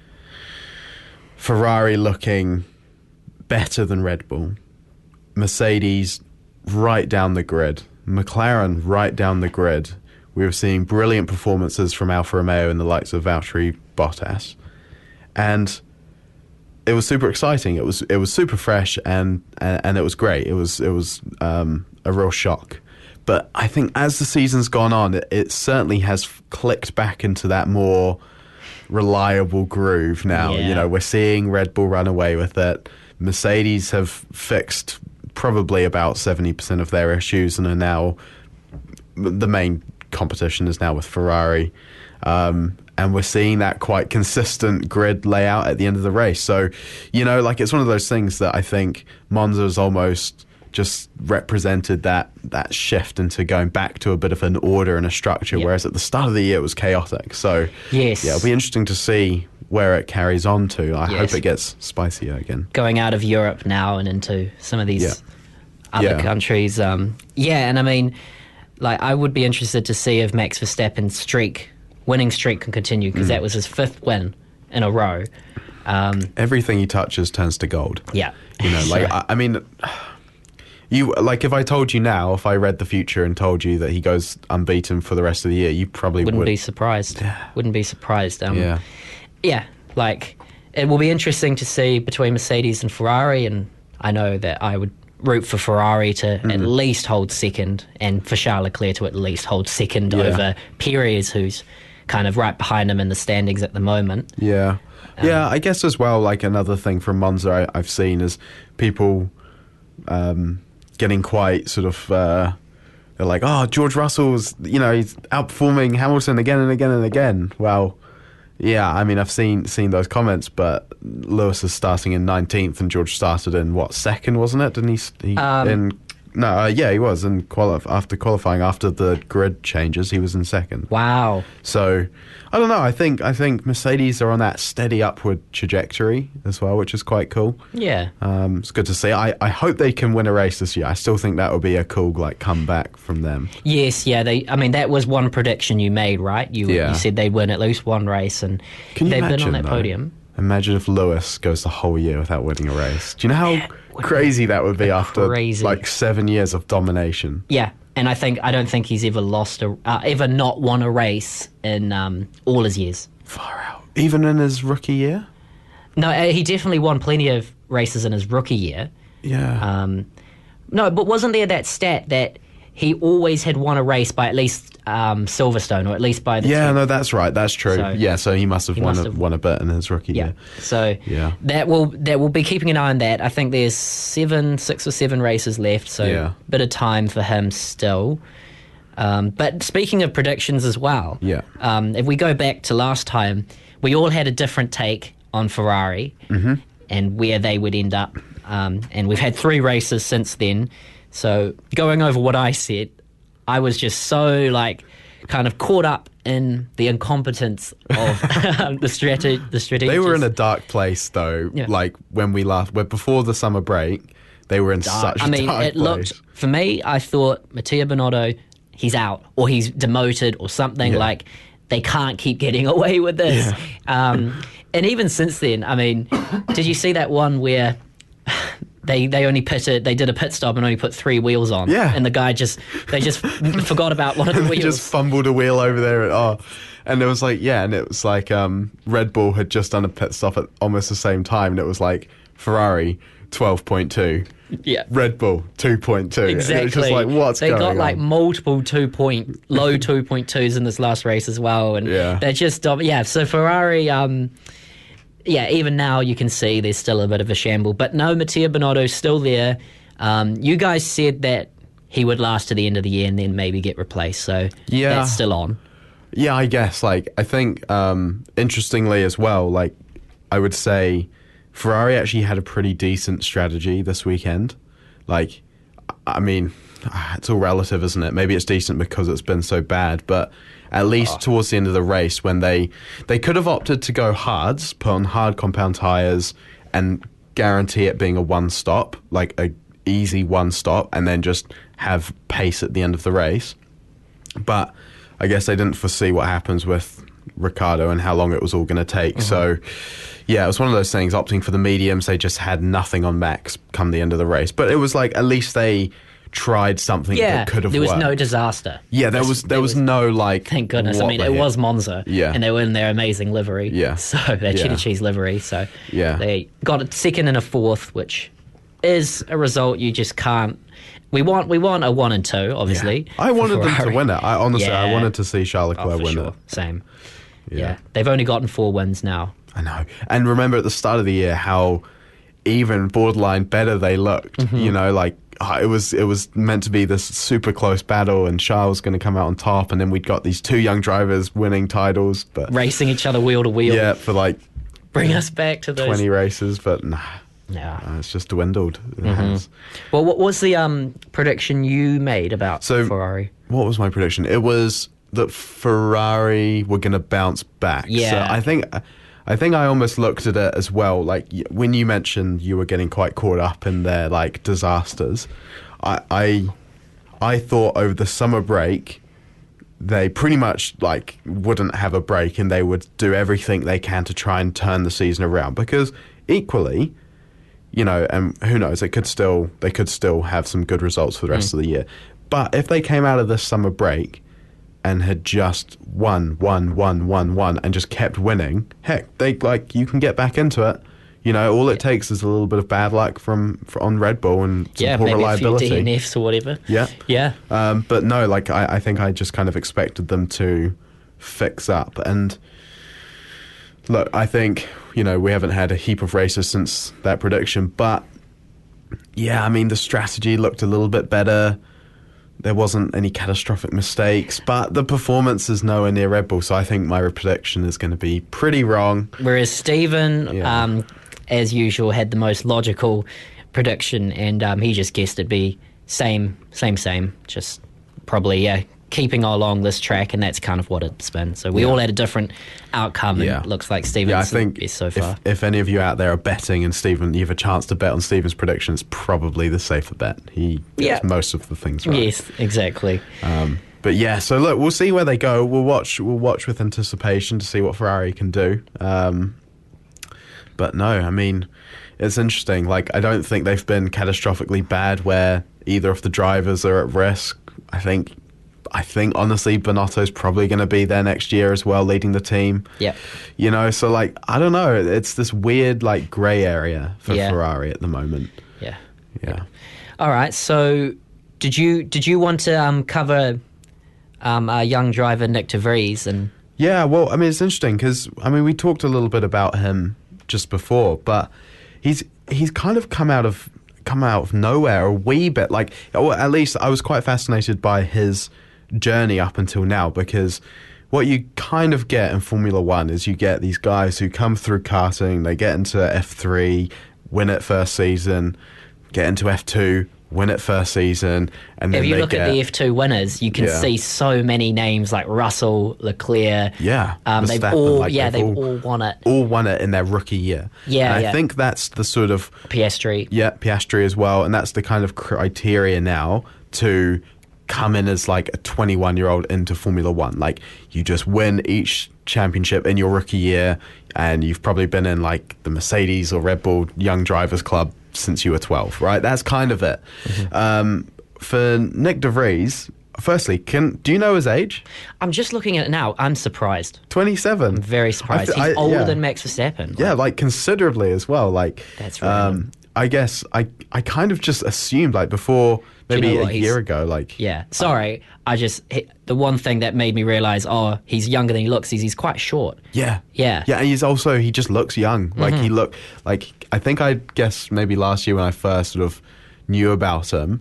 [SPEAKER 2] Ferrari looking better than Red Bull, Mercedes right down the grid, McLaren right down the grid. We were seeing brilliant performances from Alfa Romeo and the likes of Valtteri Bottas. And it was super exciting. It was it was super fresh and and, and it was great. It was it was um, a real shock. But I think as the season's gone on, it, it certainly has clicked back into that more reliable groove now.
[SPEAKER 3] Yeah.
[SPEAKER 2] You know, we're seeing Red Bull run away with it. Mercedes have fixed probably about seventy percent of their issues and are now, the main competition is now with Ferrari. Um, and we're seeing that quite consistent grid layout at the end of the race. So, you know, like, it's one of those things that I think Monza's almost just represented that that shift into going back to a bit of an order and a structure,
[SPEAKER 3] Yep.
[SPEAKER 2] whereas at the start of the year it was chaotic. So
[SPEAKER 3] Yes.
[SPEAKER 2] yeah, it'll be interesting to see where it carries on to. I
[SPEAKER 3] Yes.
[SPEAKER 2] hope it gets spicier again.
[SPEAKER 3] Going out of Europe now and into some of these
[SPEAKER 2] Yeah.
[SPEAKER 3] other
[SPEAKER 2] Yeah.
[SPEAKER 3] countries. Um, yeah, and I mean, like, I would be interested to see if Max Verstappen's streak, winning streak, can continue, because
[SPEAKER 2] Mm.
[SPEAKER 3] that was his fifth win in a row. Um,
[SPEAKER 2] Everything he touches turns to gold.
[SPEAKER 3] yeah.
[SPEAKER 2] You know, like, I, I mean, you like, if I told you now, if I read the future and told you that he goes unbeaten for the rest of the year, you probably
[SPEAKER 3] Wouldn't
[SPEAKER 2] would.
[SPEAKER 3] be surprised. Wouldn't be surprised. Um,
[SPEAKER 2] Yeah.
[SPEAKER 3] Yeah, like, it will be interesting to see between Mercedes and Ferrari, and I know that I would root for Ferrari to
[SPEAKER 2] Mm-hmm.
[SPEAKER 3] at least hold second, and for Charles Leclerc to at least hold second
[SPEAKER 2] Yeah.
[SPEAKER 3] over Perez, who's kind of right behind him in the standings at the moment.
[SPEAKER 2] Yeah. Yeah, I guess as well, like, another thing from Monza I, I've seen is people um, getting quite sort of, uh, they're like, oh, George Russell's, you know, he's outperforming Hamilton again and again and again. Well, yeah, I mean, I've seen seen those comments, but Lewis is starting in nineteenth and George started in, what, second, wasn't it? Didn't he? s- he
[SPEAKER 3] Um,
[SPEAKER 2] in, no, uh, yeah, he was. In quali- after qualifying, after the grid changes, he was in second.
[SPEAKER 3] Wow.
[SPEAKER 2] So, I don't know. I think I think Mercedes are on that steady upward trajectory as well, which is quite cool.
[SPEAKER 3] Yeah.
[SPEAKER 2] Um, it's good to see. I, I hope they can win a race this year. I still think that would be a cool like comeback from them.
[SPEAKER 3] Yes, yeah. They. I mean, that was one prediction you made, right? You,
[SPEAKER 2] Yeah.
[SPEAKER 3] you said they'd win at least one race, and
[SPEAKER 2] Can you
[SPEAKER 3] they've
[SPEAKER 2] imagine,
[SPEAKER 3] been on that
[SPEAKER 2] though?
[SPEAKER 3] podium.
[SPEAKER 2] Imagine if Lewis goes the whole year without winning a race. Do you know how
[SPEAKER 3] That would
[SPEAKER 2] crazy that would be after
[SPEAKER 3] crazy.
[SPEAKER 2] like seven years of domination?
[SPEAKER 3] Yeah, and I think I don't think he's ever lost a uh, ever not won a race in um, all his years.
[SPEAKER 2] Far out. Even in his rookie year?
[SPEAKER 3] No, uh, he definitely won plenty of races in his rookie year.
[SPEAKER 2] Yeah.
[SPEAKER 3] Um, no, but wasn't there that stat that he always had won a race by at least um, Silverstone, or at least by the
[SPEAKER 2] yeah,
[SPEAKER 3] two-
[SPEAKER 2] no, that's right. That's true.
[SPEAKER 3] So-
[SPEAKER 2] yeah, so he must have
[SPEAKER 3] He
[SPEAKER 2] won
[SPEAKER 3] must
[SPEAKER 2] a,
[SPEAKER 3] have-
[SPEAKER 2] won a bit in his rookie
[SPEAKER 3] Yeah.
[SPEAKER 2] year.
[SPEAKER 3] So
[SPEAKER 2] Yeah.
[SPEAKER 3] that will that will be keeping an eye on that. I think there's seven, six or seven races left, so
[SPEAKER 2] Yeah.
[SPEAKER 3] bit of time for him still. Um, but speaking of predictions as well,
[SPEAKER 2] Yeah.
[SPEAKER 3] um, if we go back to last time, we all had a different take on Ferrari
[SPEAKER 2] Mm-hmm.
[SPEAKER 3] and where they would end up. Um, and we've had three races since then. So going over what I said, I was just so like kind of caught up in the incompetence of the strate- the strategies.
[SPEAKER 2] They were in a dark place though.
[SPEAKER 3] Yeah.
[SPEAKER 2] Like when we last, well, before the summer break, they were in such
[SPEAKER 3] I
[SPEAKER 2] a
[SPEAKER 3] mean,
[SPEAKER 2] dark
[SPEAKER 3] it
[SPEAKER 2] place.
[SPEAKER 3] looked for me. I thought Mattia Binotto, he's out or he's demoted or something.
[SPEAKER 2] Yeah.
[SPEAKER 3] Like they can't keep getting away with this. Um, and even since then, I mean, did you see that one where they they only pitted, they did a pit stop and only put three wheels on?
[SPEAKER 2] Yeah.
[SPEAKER 3] and the guy just they just forgot about one of the
[SPEAKER 2] They
[SPEAKER 3] wheels.
[SPEAKER 2] just fumbled a wheel over there. And, oh, and it was like, yeah, and it was like um, Red Bull had just done a pit stop at almost the same time, and it was like Ferrari twelve point two,
[SPEAKER 3] yeah.
[SPEAKER 2] Red Bull two point two.
[SPEAKER 3] Exactly.
[SPEAKER 2] It was just like, what's
[SPEAKER 3] they
[SPEAKER 2] going
[SPEAKER 3] got
[SPEAKER 2] on?
[SPEAKER 3] like multiple two point low two point twos in this last race as well, and
[SPEAKER 2] Yeah.
[SPEAKER 3] they're just dom- yeah. So Ferrari, um, yeah, even now you can see there's still a bit of a shamble, but no, Mattia Binotto's still there. Um, you guys said that he would last to the end of the year and then maybe get replaced, so
[SPEAKER 2] Yeah.
[SPEAKER 3] that's still on.
[SPEAKER 2] Yeah, I guess. Like, I think, um, interestingly as well, like, I would say Ferrari actually had a pretty decent strategy this weekend. Like, I mean, it's all relative, isn't it? Maybe it's decent because it's been so bad, but at least towards the end of the race, when they they could have opted to go hards, put on hard compound tires, and guarantee it being a one stop, like a easy one stop, and then just have pace at the end of the race. But I guess they didn't foresee what happens with Ricciardo and how long it was all going to take. So, yeah, it was one of those things. Opting for the mediums, they just had nothing on Max come the end of the race. But it was like at least they tried something
[SPEAKER 3] Yeah,
[SPEAKER 2] that could have
[SPEAKER 3] there was
[SPEAKER 2] worked.
[SPEAKER 3] no disaster.
[SPEAKER 2] Yeah, there
[SPEAKER 3] This-
[SPEAKER 2] was there was no like.
[SPEAKER 3] Thank goodness. I
[SPEAKER 2] what
[SPEAKER 3] mean,
[SPEAKER 2] the
[SPEAKER 3] it
[SPEAKER 2] heck?
[SPEAKER 3] was Monza.
[SPEAKER 2] Yeah.
[SPEAKER 3] And they were in their amazing livery.
[SPEAKER 2] Yeah.
[SPEAKER 3] So their cheddar
[SPEAKER 2] Yeah.
[SPEAKER 3] cheese livery. So
[SPEAKER 2] Yeah.
[SPEAKER 3] they got a second and a fourth, which is a result you just can't. We want we want a one and two, obviously.
[SPEAKER 2] I
[SPEAKER 3] for
[SPEAKER 2] wanted them to
[SPEAKER 3] Ferrari.
[SPEAKER 2] win it. I honestly, I
[SPEAKER 3] Yeah.
[SPEAKER 2] wanted to see Charles
[SPEAKER 3] Oh,
[SPEAKER 2] Leclerc
[SPEAKER 3] for
[SPEAKER 2] win
[SPEAKER 3] sure.
[SPEAKER 2] it.
[SPEAKER 3] Same.
[SPEAKER 2] Yeah.
[SPEAKER 3] Yeah. They've only gotten four wins now.
[SPEAKER 2] I know. And remember at the start of the year how even borderline better they looked.
[SPEAKER 3] Mm-hmm.
[SPEAKER 2] You know, like uh, it was it was meant to be this super close battle, and Charles was going to come out on top, and then we'd got these two young drivers winning titles, but
[SPEAKER 3] Racing each other wheel to wheel.
[SPEAKER 2] yeah, for like
[SPEAKER 3] Bring us back to those.
[SPEAKER 2] twenty races, but nah,
[SPEAKER 3] Yeah.
[SPEAKER 2] uh, it's just dwindled. It
[SPEAKER 3] Mm-hmm.
[SPEAKER 2] has.
[SPEAKER 3] Well, what was the um, prediction you made about
[SPEAKER 2] So-
[SPEAKER 3] Ferrari?
[SPEAKER 2] What was my prediction? It was that Ferrari were going to bounce back.
[SPEAKER 3] Yeah.
[SPEAKER 2] So I think I think I almost looked at it as well. Like y- when you mentioned you were getting quite caught up in their like disasters, I I, I thought over the summer break they pretty much like wouldn't have a break and they would do everything they can to try and turn the season around, because equally, you know, and who knows, it could still they could still have some good results for the rest
[SPEAKER 3] Mm.
[SPEAKER 2] of the year. But if they came out of this summer break and had just won, won, won, won, won, and just kept winning, heck, they like you can get back into it. You know, all it takes is a little bit of bad luck from, from on Red Bull and some
[SPEAKER 3] Yeah,
[SPEAKER 2] poor
[SPEAKER 3] maybe a few
[SPEAKER 2] reliability.
[SPEAKER 3] D N Fs or whatever.
[SPEAKER 2] Yeah.
[SPEAKER 3] Yeah.
[SPEAKER 2] Um, but no, like I, I think I just kind of expected them to fix up. And look, I think, you know, we haven't had a heap of races since that prediction, but yeah, I mean, the strategy looked a little bit better. There wasn't any catastrophic mistakes, but the performance is nowhere near Red Bull, so I think my prediction is going to be pretty wrong.
[SPEAKER 3] Whereas Stephen,
[SPEAKER 2] Yeah.
[SPEAKER 3] um, as usual, had the most logical prediction, and um, he just guessed it'd be same, same, same. Just probably, yeah, keeping along this track, and that's kind of what it's been. So we
[SPEAKER 2] Yeah.
[SPEAKER 3] all had a different outcome, and
[SPEAKER 2] Yeah.
[SPEAKER 3] it looks like Stephen's
[SPEAKER 2] Yeah, I
[SPEAKER 3] the
[SPEAKER 2] think
[SPEAKER 3] best so
[SPEAKER 2] if,
[SPEAKER 3] far.
[SPEAKER 2] if any of you out there are betting and Stephen, you have a chance to bet on Stephen's prediction, it's probably the safer bet. He gets
[SPEAKER 3] Yeah.
[SPEAKER 2] most of the things right.
[SPEAKER 3] Yes, exactly.
[SPEAKER 2] Um, but yeah, so look, we'll see where they go. We'll watch. We'll watch with anticipation to see what Ferrari can do. Um, but no, I mean, it's interesting. Like, I don't think they've been catastrophically bad where either of the drivers are at risk. I think, I think honestly, Binotto's probably going to be there next year as well, leading the team.
[SPEAKER 3] Yeah.
[SPEAKER 2] You know, so like, I don't know. It's this weird like grey area for
[SPEAKER 3] Yeah.
[SPEAKER 2] Ferrari at the moment.
[SPEAKER 3] Yeah.
[SPEAKER 2] Yeah.
[SPEAKER 3] All right. So, did you did you want to um, cover um, our young driver Nick de Vries and?
[SPEAKER 2] Yeah, well, I mean, it's interesting because I mean, we talked a little bit about him just before, but he's he's kind of come out of come out of nowhere a wee bit. Like, or at least I was quite fascinated by his journey up until now, because what you kind of get in Formula One is you get these guys who come through karting, they get into F three, win it first season, get into F two, win it first season, and then
[SPEAKER 3] If you
[SPEAKER 2] they
[SPEAKER 3] look
[SPEAKER 2] get,
[SPEAKER 3] at the F two winners, you can
[SPEAKER 2] Yeah.
[SPEAKER 3] see so many names like Russell, Leclerc.
[SPEAKER 2] Yeah,
[SPEAKER 3] um, they've
[SPEAKER 2] Verstappen,
[SPEAKER 3] all
[SPEAKER 2] like,
[SPEAKER 3] yeah
[SPEAKER 2] they've
[SPEAKER 3] they've
[SPEAKER 2] all-
[SPEAKER 3] all won it.
[SPEAKER 2] all won it in their rookie year.
[SPEAKER 3] Yeah,
[SPEAKER 2] and I
[SPEAKER 3] yeah.
[SPEAKER 2] think that's the sort of
[SPEAKER 3] Piastri.
[SPEAKER 2] yeah Piastri as well, and that's the kind of criteria now to come in as like a twenty-one year old into Formula One. Like, you just win each championship in your rookie year, and you've probably been in like the Mercedes or Red Bull Young Drivers Club since you were twelve, right? That's kind of it.
[SPEAKER 3] Mm-hmm.
[SPEAKER 2] Um, for Nick de Vries, firstly, can do you know his age?
[SPEAKER 3] I'm just looking at it now. I'm surprised.
[SPEAKER 2] twenty-seven.
[SPEAKER 3] Very surprised.
[SPEAKER 2] I th-
[SPEAKER 3] He's
[SPEAKER 2] I-
[SPEAKER 3] older
[SPEAKER 2] yeah.
[SPEAKER 3] than Max Verstappen.
[SPEAKER 2] Yeah, like considerably as well. Like,
[SPEAKER 3] That's
[SPEAKER 2] um,
[SPEAKER 3] random.
[SPEAKER 2] I guess I I kind of just assumed like before
[SPEAKER 3] you
[SPEAKER 2] maybe
[SPEAKER 3] know
[SPEAKER 2] a
[SPEAKER 3] what? He's-
[SPEAKER 2] year ago. Like,
[SPEAKER 3] Yeah. Sorry. I just he, the one thing that made me realize, oh, he's younger than he looks. Is he's quite short.
[SPEAKER 2] yeah,
[SPEAKER 3] Yeah.
[SPEAKER 2] yeah. And he's also he just looks young. Like he look like I think I guess maybe last year when I first sort of knew about him.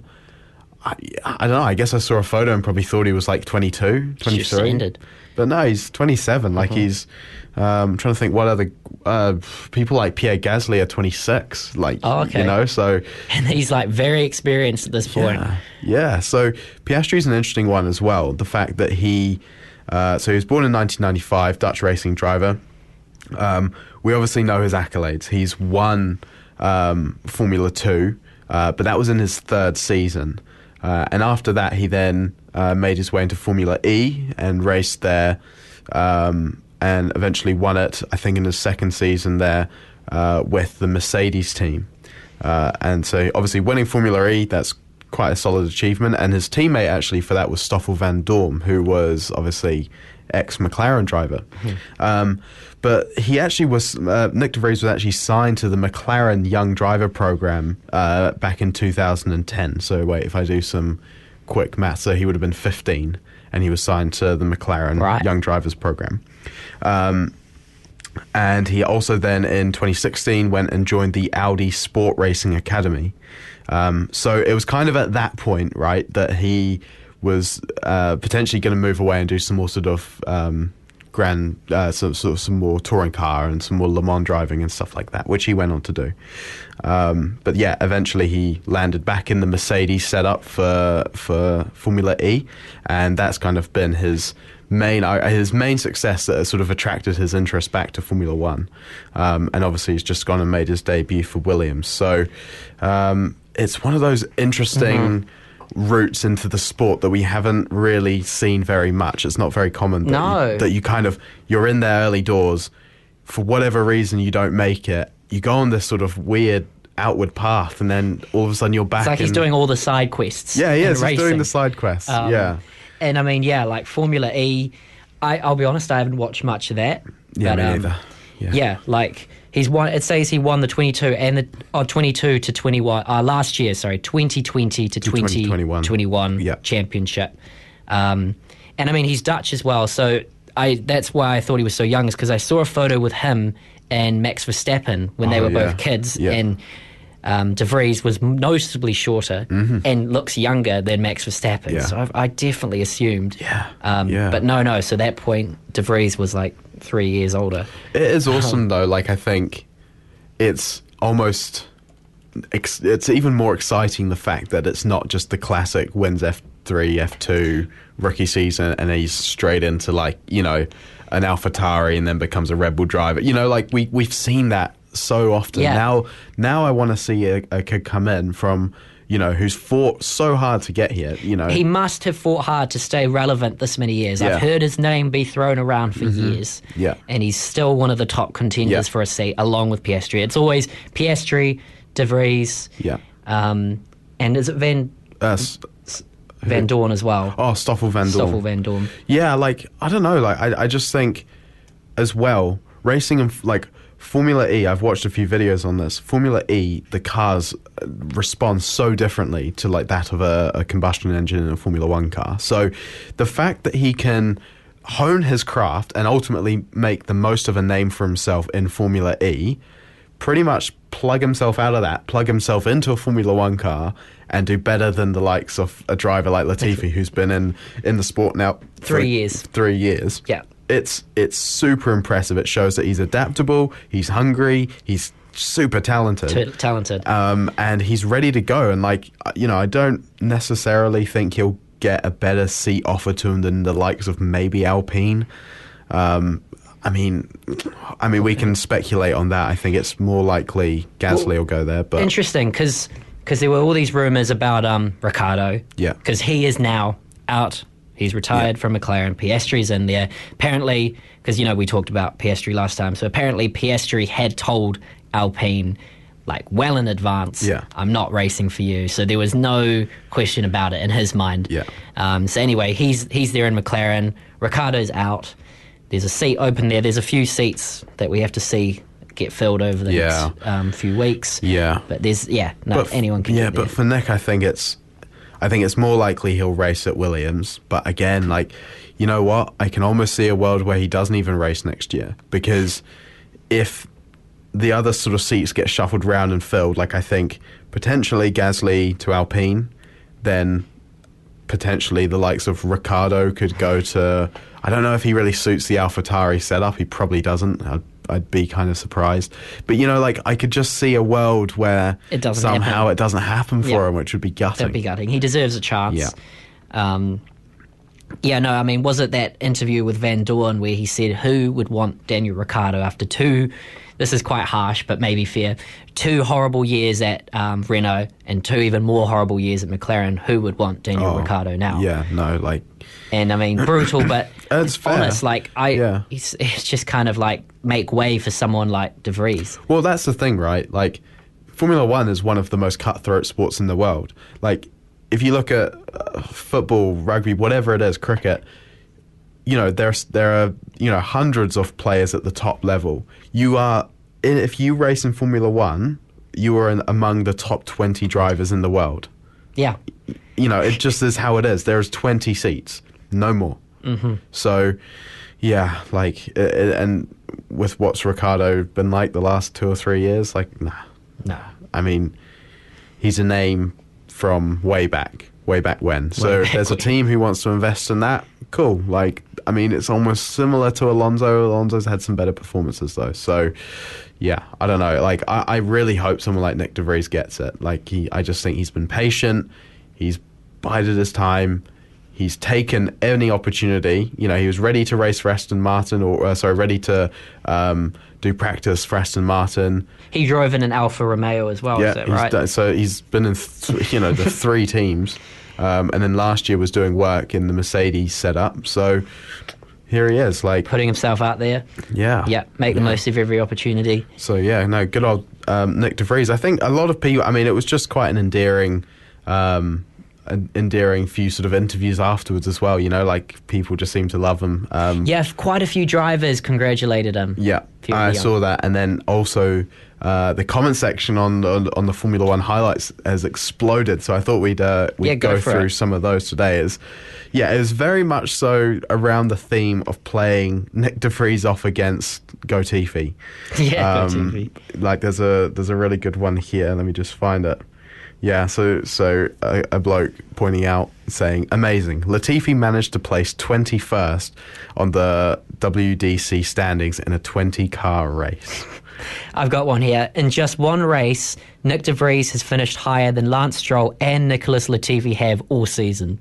[SPEAKER 2] I, I don't know. I guess I saw a photo and probably thought he was like twenty-two,
[SPEAKER 3] Just
[SPEAKER 2] twenty-three.
[SPEAKER 3] ended.
[SPEAKER 2] But no, he's twenty-seven. Like he's. Um, I'm trying to think what other uh, people like Pierre Gasly are twenty-six. Like,
[SPEAKER 3] Oh, okay.
[SPEAKER 2] you know, so.
[SPEAKER 3] And he's like very experienced at this point.
[SPEAKER 2] Yeah, yeah. So Piastri's an interesting one as well. The fact that he, uh, so he was born in nineteen ninety-five, Dutch racing driver. Um, we obviously know his accolades. He's won um, Formula Two, uh, but that was in his third season. Uh, and after that, he then uh, made his way into Formula E and raced there, um, and eventually won it. I think in his second season there uh, with the Mercedes team. Uh, and so, obviously, winning Formula E, that's quite a solid achievement. And his teammate actually for that was Stoffel Van Dorm, who was obviously ex-McLaren driver. Mm-hmm. Um, but he actually was, uh, Nick De Vries was actually signed to the McLaren Young Driver Program uh, back in two thousand ten. So wait, if I do some quick math, so he would have been fifteen, and he was signed to the McLaren
[SPEAKER 3] right.
[SPEAKER 2] Young Drivers Program. Um, and he also then in twenty sixteen went and joined the Audi Sport Racing Academy. Um, so it was kind of at that point, right, that he was uh, potentially going to move away and do some more sort of um, grand, uh, sort, sort of some more touring car and some more Le Mans driving and stuff like that, which he went on to do. Um, but yeah, eventually he landed back in the Mercedes setup for for Formula E, and that's kind of been his main uh, his main success that has sort of attracted his interest back to Formula One. Um, and obviously he's just gone and made his debut for Williams. So um, it's one of those interesting mm-hmm. routes into the sport that we haven't really seen very much. It's not very common that,
[SPEAKER 3] no.
[SPEAKER 2] you, that you kind of, you're in there early doors, for whatever reason you don't make it, you go on this sort of weird outward path, and then all of a sudden you're back.
[SPEAKER 3] It's like
[SPEAKER 2] in,
[SPEAKER 3] he's doing all the side quests.
[SPEAKER 2] Yeah, he is. He's
[SPEAKER 3] racing.
[SPEAKER 2] doing the side quests. Um, yeah.
[SPEAKER 3] And I mean, yeah, like Formula E, I, I'll be honest, I haven't watched much of that.
[SPEAKER 2] Yeah,
[SPEAKER 3] but,
[SPEAKER 2] me
[SPEAKER 3] um,
[SPEAKER 2] neither. Yeah.
[SPEAKER 3] yeah, like he's won. It says he won the twenty-two and the oh, twenty-two to twenty-one uh, last year. Sorry, twenty twenty to twenty twenty-one
[SPEAKER 2] yeah.
[SPEAKER 3] championship. Um, and I mean, he's Dutch as well, so I that's why I thought he was so young. Is because I saw a photo with him and Max Verstappen when they
[SPEAKER 2] oh,
[SPEAKER 3] were
[SPEAKER 2] yeah.
[SPEAKER 3] both kids,
[SPEAKER 2] yeah.
[SPEAKER 3] and um, De Vries was noticeably shorter
[SPEAKER 2] mm-hmm.
[SPEAKER 3] and looks younger than Max Verstappen.
[SPEAKER 2] Yeah.
[SPEAKER 3] So I, I definitely assumed.
[SPEAKER 2] Yeah.
[SPEAKER 3] Um,
[SPEAKER 2] yeah.
[SPEAKER 3] But no, no. So that point, De Vries was like three years older.
[SPEAKER 2] It is awesome though. Like I think it's almost ex- it's even more exciting the fact that it's not just the classic wins F three, F two rookie season and he's straight into like, you know, an AlphaTauri and then becomes a Red Bull driver. You know, like we we've seen that so often.
[SPEAKER 3] Yeah.
[SPEAKER 2] Now now I want to see a, a kid come in from, you know, who's fought so hard to get here, you know.
[SPEAKER 3] He must have fought hard to stay relevant this many years.
[SPEAKER 2] Yeah.
[SPEAKER 3] I've heard his name be thrown around for
[SPEAKER 2] mm-hmm.
[SPEAKER 3] years.
[SPEAKER 2] Yeah.
[SPEAKER 3] And he's still one of the top contenders
[SPEAKER 2] yeah.
[SPEAKER 3] for a seat, along with Piastri. It's always Piastri, De Vries,
[SPEAKER 2] yeah.
[SPEAKER 3] um, and is it Van...
[SPEAKER 2] Uh, s-
[SPEAKER 3] Van Dorn as well.
[SPEAKER 2] Oh, Stoffel Van Dorn.
[SPEAKER 3] Stoffel Van Dorn.
[SPEAKER 2] Yeah, like, I don't know, like, I, I just think, as well, racing and, like, Formula E, I've watched a few videos on this. Formula E, the cars respond so differently to, like, that of a, a combustion engine in a Formula One car. So, the fact that he can hone his craft and ultimately make the most of a name for himself in Formula E, pretty much plug himself out of that, plug himself into a Formula One car, and do better than the likes of a driver like Latifi, who's been in, in the sport now for
[SPEAKER 3] Three years.
[SPEAKER 2] Three years.
[SPEAKER 3] Yeah.
[SPEAKER 2] It's it's super impressive. It shows that he's adaptable, he's hungry, he's super talented.
[SPEAKER 3] T- talented.
[SPEAKER 2] Um, and he's ready to go. And, like, you know, I don't necessarily think he'll get a better seat offered to him than the likes of maybe Alpine. Um, I mean, I mean, we can speculate on that. I think it's more likely Gasly
[SPEAKER 3] Well,
[SPEAKER 2] will go there. But
[SPEAKER 3] interesting, because there were all these rumours about um, Ricciardo.
[SPEAKER 2] Yeah.
[SPEAKER 3] Because he is now out. He's retired
[SPEAKER 2] Yeah.
[SPEAKER 3] from McLaren. Piastri's in there. Apparently, because, you know, we talked about Piastri last time. So apparently Piastri had told Alpine, like, well in advance,
[SPEAKER 2] Yeah.
[SPEAKER 3] I'm not racing for you. So there was no question about it in his mind.
[SPEAKER 2] Yeah.
[SPEAKER 3] Um, so anyway, he's he's there in McLaren. Ricciardo's out. There's a seat open there. There's a few seats that we have to see get filled over the
[SPEAKER 2] Yeah.
[SPEAKER 3] next um, few weeks.
[SPEAKER 2] Yeah.
[SPEAKER 3] But there's, yeah, no,
[SPEAKER 2] But f-
[SPEAKER 3] anyone can
[SPEAKER 2] Yeah,
[SPEAKER 3] get there.
[SPEAKER 2] but for Nick, I think it's, I think it's more likely he'll race at Williams. But again, like, you know what? I can almost see a world where he doesn't even race next year, because if the other sort of seats get shuffled round and filled, like I think potentially Gasly to Alpine, then potentially the likes of Ricciardo could go to. I don't know if he really suits the AlphaTauri setup. He probably doesn't. I'd, I'd be kind of surprised. But, you know, like, I could just see a world where
[SPEAKER 3] It doesn't
[SPEAKER 2] somehow
[SPEAKER 3] happen.
[SPEAKER 2] it doesn't happen for
[SPEAKER 3] Yeah.
[SPEAKER 2] him, which would be gutting.
[SPEAKER 3] That'd be gutting. He deserves a chance.
[SPEAKER 2] Yeah.
[SPEAKER 3] Um, yeah, no, I mean, was it that interview with Van Dorn where he said who would want Daniel Ricciardo after two, this is quite harsh, but maybe fair, two horrible years at um, Renault and two even more horrible years at McLaren, who would want Daniel
[SPEAKER 2] Oh,
[SPEAKER 3] Ricciardo now?
[SPEAKER 2] Yeah, no, like,
[SPEAKER 3] And I mean, brutal, but
[SPEAKER 2] It's fair.
[SPEAKER 3] honest. Like, I,
[SPEAKER 2] Yeah.
[SPEAKER 3] it's, it's just kind of like make way for someone like De Vries.
[SPEAKER 2] well, that's the thing, right? Like, Formula One is one of the most cutthroat sports in the world. Like, if you look at uh, football, rugby, whatever it is, cricket, you know, there's there are you know hundreds of players at the top level. You are if you race in Formula One, you are in, among the top twenty drivers in the world.
[SPEAKER 3] Yeah.
[SPEAKER 2] You know, it just is how it is. There's twenty seats, no more.
[SPEAKER 3] Mm-hmm.
[SPEAKER 2] So, yeah, like, it, it, and with what's Ricciardo been like the last two or three years, like, nah,
[SPEAKER 3] No.
[SPEAKER 2] I mean, he's a name from way back, way back when. So
[SPEAKER 3] Way
[SPEAKER 2] if
[SPEAKER 3] back
[SPEAKER 2] there's a
[SPEAKER 3] when.
[SPEAKER 2] team who wants to invest in that, cool. Like, I mean, it's almost similar to Alonso. Alonso's had some better performances, though. So, yeah, I don't know. Like, I, I really hope someone like Nick de Vries gets it. Like, he, I just think he's been patient. He's bided his time. He's taken any opportunity. You know, he was ready to race for Aston Martin, or uh, sorry, ready to um, do practice for Aston Martin.
[SPEAKER 3] He drove in an Alfa Romeo as well,
[SPEAKER 2] Yeah,
[SPEAKER 3] is that
[SPEAKER 2] he's
[SPEAKER 3] right?
[SPEAKER 2] done, so he's been in, th- you know, the three teams, um, and then last year was doing work in the Mercedes setup. So here he is, like,
[SPEAKER 3] Putting himself out there.
[SPEAKER 2] yeah,
[SPEAKER 3] Yeah, make the
[SPEAKER 2] yeah.
[SPEAKER 3] most of every opportunity.
[SPEAKER 2] So yeah, no, good old um, Nick de Vries. I think a lot of people. I mean, it was just quite an endearing. Um, an endearing few sort of interviews afterwards as well, you know, like people just seem to love him. Um,
[SPEAKER 3] Yeah, quite a few drivers congratulated him.
[SPEAKER 2] yeah,
[SPEAKER 3] Few
[SPEAKER 2] I
[SPEAKER 3] of the
[SPEAKER 2] saw that, and then also uh, the comment section on, on on the Formula One highlights has exploded. So I thought we'd uh, we'd
[SPEAKER 3] Yeah, go
[SPEAKER 2] go,
[SPEAKER 3] for
[SPEAKER 2] through
[SPEAKER 3] it.
[SPEAKER 2] some of those today. Is yeah, it was very much so around the theme of playing Nick de Vries off against Gotifi.
[SPEAKER 3] Yeah,
[SPEAKER 2] Um,
[SPEAKER 3] Latifi.
[SPEAKER 2] like there's a there's a really good one here. Let me just find it. Yeah, so so a, a bloke pointing out saying, amazing, Latifi managed to place twenty-first on the W D C standings in a twenty-car race.
[SPEAKER 3] I've got one here. In just one race, Nick de Vries has finished higher than Lance Stroll and Nicholas Latifi have all season.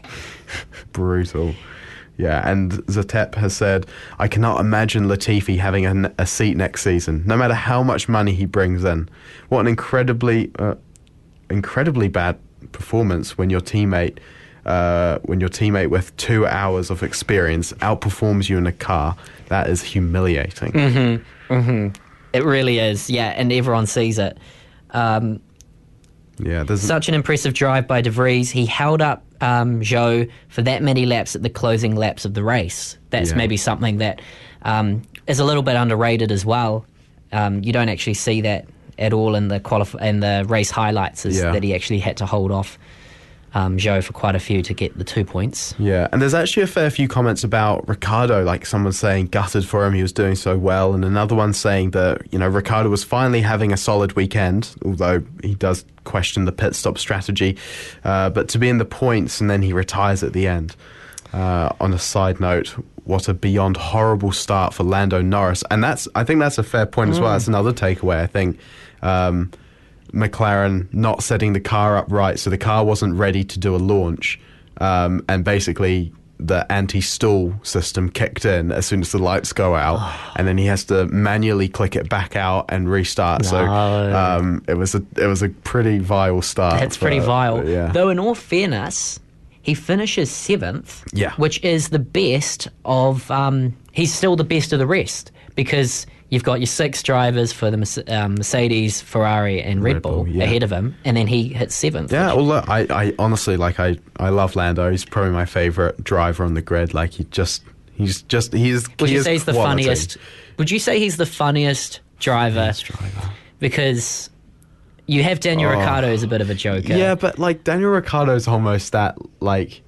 [SPEAKER 2] Brutal. Yeah, and Zatep has said, I cannot imagine Latifi having a, a seat next season, no matter how much money he brings in. What an incredibly... Uh, incredibly bad performance when your teammate uh, when your teammate with two hours of experience outperforms you in a car. That is humiliating.
[SPEAKER 3] Mm-hmm. Mm-hmm. It really is, yeah, and everyone sees it. Um,
[SPEAKER 2] Yeah, there's
[SPEAKER 3] such an impressive drive by de Vries. He held up um, Zhou for that many laps at the closing laps of the race. That's
[SPEAKER 2] Yeah.
[SPEAKER 3] maybe something that um, is a little bit underrated as well. Um, you don't actually see that at all in the qualif- in the race highlights, is
[SPEAKER 2] Yeah.
[SPEAKER 3] that he actually had to hold off um, Zhou for quite a few to get the two points.
[SPEAKER 2] Yeah, and there's actually a fair few comments about Ricciardo, like someone saying gutted for him, he was doing so well, and another one saying that, you know, Ricciardo was finally having a solid weekend, although he does question the pit stop strategy, uh, but to be in the points and then he retires at the end. Uh, on a side note, what a beyond horrible start for Lando Norris, and that's I think that's a fair point as well. That's another takeaway. I think um, McLaren not setting the car up right, so the car wasn't ready to do a launch, um, and basically the anti-stall system kicked in as soon as the lights go out, and then he has to manually click it back out and restart. So
[SPEAKER 3] No.
[SPEAKER 2] um, it was a it was a pretty vile start.
[SPEAKER 3] That's pretty
[SPEAKER 2] for-
[SPEAKER 3] vile.
[SPEAKER 2] Yeah.
[SPEAKER 3] Though in all fairness, he finishes seventh,
[SPEAKER 2] Yeah.
[SPEAKER 3] which is the best of... Um, he's still the best of the rest, because you've got your six drivers for the Merce- um, Mercedes, Ferrari and Red,
[SPEAKER 2] Red
[SPEAKER 3] Bull,
[SPEAKER 2] Bull, yeah.
[SPEAKER 3] ahead of him, and then he hits seventh.
[SPEAKER 2] Yeah,
[SPEAKER 3] which-
[SPEAKER 2] well, look, I, I honestly like I, I love Lando. He's probably my favorite driver on the grid. Like he just he's just he's
[SPEAKER 3] Would
[SPEAKER 2] he
[SPEAKER 3] you
[SPEAKER 2] is
[SPEAKER 3] say he's the
[SPEAKER 2] quality.
[SPEAKER 3] funniest? Would you say he's the funniest driver?
[SPEAKER 2] Best driver.
[SPEAKER 3] Because you have Daniel
[SPEAKER 2] Oh.
[SPEAKER 3] Ricciardo as a bit of a joker.
[SPEAKER 2] Yeah, but like Daniel Ricciardo's almost that like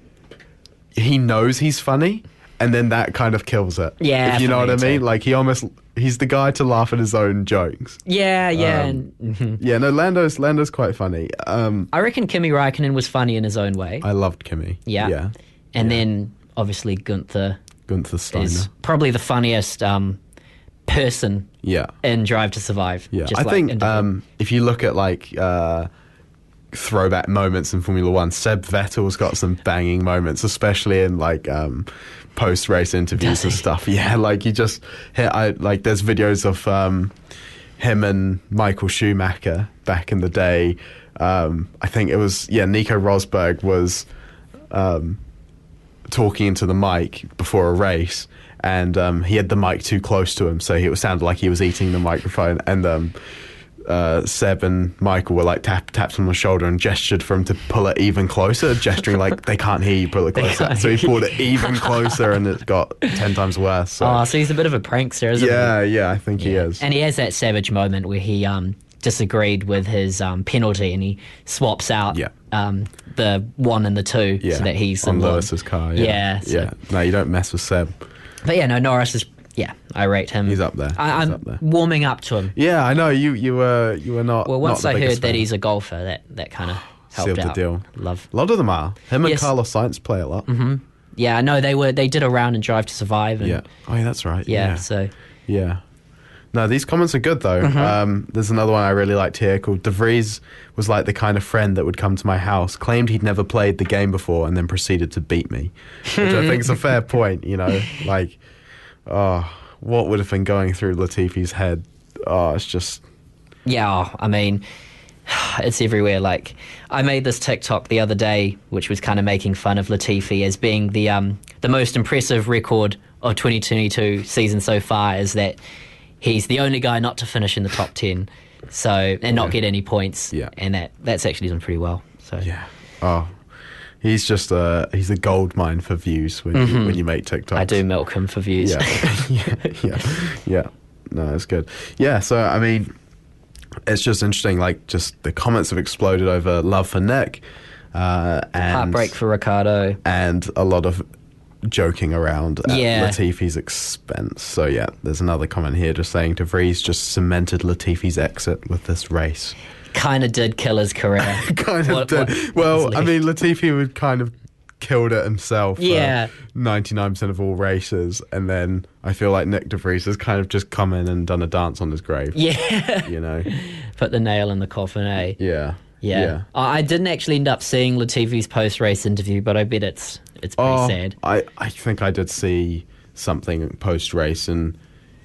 [SPEAKER 2] he knows he's funny, and then that kind of kills it.
[SPEAKER 3] Yeah,
[SPEAKER 2] if you know
[SPEAKER 3] for
[SPEAKER 2] what
[SPEAKER 3] me
[SPEAKER 2] I mean.
[SPEAKER 3] too.
[SPEAKER 2] Like he almost he's the guy to laugh at his own jokes.
[SPEAKER 3] yeah, yeah.
[SPEAKER 2] Um,
[SPEAKER 3] and, mhm.
[SPEAKER 2] Yeah, no, Lando's Lando's quite funny. Um,
[SPEAKER 3] I reckon Kimi Raikkonen was funny in his own way.
[SPEAKER 2] I loved Kimi.
[SPEAKER 3] Yeah.
[SPEAKER 2] yeah.
[SPEAKER 3] And
[SPEAKER 2] Yeah.
[SPEAKER 3] then obviously Gunther
[SPEAKER 2] Gunther Steiner.
[SPEAKER 3] is probably the funniest um, person
[SPEAKER 2] Yeah.
[SPEAKER 3] in Drive to Survive.
[SPEAKER 2] Yeah,
[SPEAKER 3] Just
[SPEAKER 2] I
[SPEAKER 3] like
[SPEAKER 2] think
[SPEAKER 3] individual.
[SPEAKER 2] um, if you look at like uh, throwback moments in Formula One, Seb Vettel's got some banging moments, especially in like um, post-race interviews
[SPEAKER 3] Does
[SPEAKER 2] and
[SPEAKER 3] he?
[SPEAKER 2] stuff. Yeah, like you just hear, I like there's videos of um, him and Michael Schumacher back in the day. Um, I think it was yeah, Nico Rosberg was um, talking into the mic before a race. And um, he had the mic too close to him, so he, it sounded like he was eating the microphone. And um, uh, Seb and Michael were like tap, tapped him on the shoulder and gestured for him to pull it even closer, gesturing like they can't hear you, pull it closer. So he pulled it even closer and it got ten times worse. So.
[SPEAKER 3] Oh, so he's a bit of a prankster, isn't
[SPEAKER 2] yeah,
[SPEAKER 3] he?
[SPEAKER 2] Yeah, I think
[SPEAKER 3] yeah.
[SPEAKER 2] he is.
[SPEAKER 3] And he has that savage moment where he um, disagreed with his um, penalty and he swaps out
[SPEAKER 2] yeah.
[SPEAKER 3] um, the one and the two
[SPEAKER 2] yeah.
[SPEAKER 3] so that he's
[SPEAKER 2] on
[SPEAKER 3] in
[SPEAKER 2] Lewis's
[SPEAKER 3] one.
[SPEAKER 2] car. Yeah,
[SPEAKER 3] yeah, so.
[SPEAKER 2] yeah. No, you don't mess with Seb.
[SPEAKER 3] But yeah, no, Norris is. Yeah, I rate him.
[SPEAKER 2] He's up there.
[SPEAKER 3] I,
[SPEAKER 2] he's
[SPEAKER 3] I'm
[SPEAKER 2] up there.
[SPEAKER 3] warming up to him.
[SPEAKER 2] Yeah, I know you. You were. You were not.
[SPEAKER 3] Well, once
[SPEAKER 2] not the
[SPEAKER 3] I heard
[SPEAKER 2] biggest
[SPEAKER 3] that
[SPEAKER 2] fan.
[SPEAKER 3] he's a golfer, that that kind of helped
[SPEAKER 2] Sealed the
[SPEAKER 3] out.
[SPEAKER 2] deal.
[SPEAKER 3] Love.
[SPEAKER 2] A lot of them are. Him and
[SPEAKER 3] Yes.
[SPEAKER 2] Carlos Sainz play a lot.
[SPEAKER 3] Mm-hmm. Yeah, I know they were. They did a round and Drive to Survive. And,
[SPEAKER 2] Yeah. Oh, yeah, that's right.
[SPEAKER 3] yeah.
[SPEAKER 2] Yeah.
[SPEAKER 3] So.
[SPEAKER 2] Yeah. No, these comments are good though.
[SPEAKER 3] Mm-hmm.
[SPEAKER 2] Um, there's another one I really liked here called De Vries was like the kind of friend that would come to my house, claimed he'd never played the game before, and then proceeded to beat me, which I think is a fair point. You know, like, oh, what would have been going through Latifi's head? Oh, it's just.
[SPEAKER 3] Yeah, oh, I mean, it's everywhere. Like, I made this TikTok the other day, which was kind of making fun of Latifi as being the um the most impressive record of twenty twenty-two season so far. Is that he's the only guy not to finish in the top ten, so and not
[SPEAKER 2] Yeah.
[SPEAKER 3] get any points.
[SPEAKER 2] Yeah.
[SPEAKER 3] and that that's actually done pretty well. So
[SPEAKER 2] Yeah. Oh, he's just a he's a gold mine for views when you, when you make TikToks.
[SPEAKER 3] I do milk him for views.
[SPEAKER 2] Yeah. yeah, yeah, yeah. No, that's good. Yeah, so I mean, it's just interesting. Like, just the comments have exploded over love for Nick, uh, and
[SPEAKER 3] Heartbreak for Ricardo.
[SPEAKER 2] and a lot of joking around at
[SPEAKER 3] Yeah.
[SPEAKER 2] Latifi's expense. So yeah, there's another comment here just saying De Vries just cemented Latifi's exit with this race.
[SPEAKER 3] Kind of did kill his career.
[SPEAKER 2] kind of
[SPEAKER 3] What-
[SPEAKER 2] did.
[SPEAKER 3] what-
[SPEAKER 2] well,
[SPEAKER 3] what's
[SPEAKER 2] I
[SPEAKER 3] left?
[SPEAKER 2] mean, Latifi would kind of killed it himself.
[SPEAKER 3] Yeah.
[SPEAKER 2] For ninety-nine percent of all races, and then I feel like Nick De Vries has kind of just come in and done a dance on his grave.
[SPEAKER 3] Yeah,
[SPEAKER 2] You know.
[SPEAKER 3] put the nail in the coffin, eh?
[SPEAKER 2] Yeah.
[SPEAKER 3] Yeah.
[SPEAKER 2] Yeah.
[SPEAKER 3] I I didn't actually end up seeing Latifi's post-race interview, but I bet it's it's pretty
[SPEAKER 2] Oh,
[SPEAKER 3] sad.
[SPEAKER 2] I, I think I did see something post race, and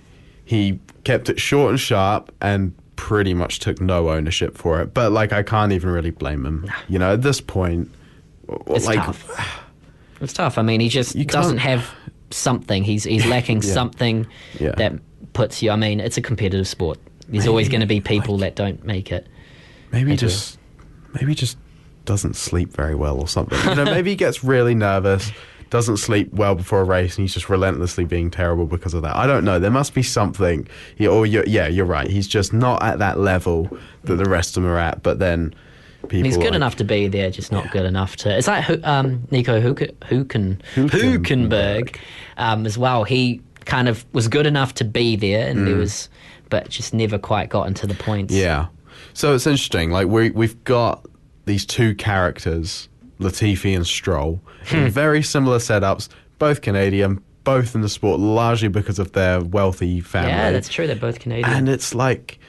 [SPEAKER 2] he kept it short and sharp and pretty much took no ownership for it. But like, I can't even really blame him. You know, at this point,
[SPEAKER 3] It's
[SPEAKER 2] like,
[SPEAKER 3] tough. It's tough. I mean, he just
[SPEAKER 2] You
[SPEAKER 3] doesn't
[SPEAKER 2] can't-
[SPEAKER 3] have something. He's he's lacking
[SPEAKER 2] Yeah.
[SPEAKER 3] something
[SPEAKER 2] Yeah.
[SPEAKER 3] that puts you. I mean, it's a competitive sport. There's always
[SPEAKER 2] Maybe,
[SPEAKER 3] going to be people
[SPEAKER 2] like-
[SPEAKER 3] that don't make it.
[SPEAKER 2] maybe
[SPEAKER 3] I
[SPEAKER 2] he
[SPEAKER 3] do.
[SPEAKER 2] just maybe he just doesn't sleep very well or something. You know, maybe he gets really nervous, doesn't sleep well before a race, and he's just relentlessly being terrible because of that. I don't know. There must be something. He, or you're, yeah, you're right. He's just not at that level that the rest of them are at. But then people
[SPEAKER 3] He's good
[SPEAKER 2] like,
[SPEAKER 3] enough to be there, just not
[SPEAKER 2] Yeah.
[SPEAKER 3] good enough to. It's like Hu- um, Nico Huken, Huken,
[SPEAKER 2] Hülkenberg.
[SPEAKER 3] Hülkenberg um, as well. He kind of was good enough to be there, and there was, but just never quite got into the points.
[SPEAKER 2] Yeah. So it's interesting. Like we we've got these two characters, Latifi and Stroll,
[SPEAKER 3] Hmm.
[SPEAKER 2] in very similar setups, both Canadian, both in the sport, largely because of their wealthy family.
[SPEAKER 3] yeah, that's true. They're both Canadian.
[SPEAKER 2] And it's like,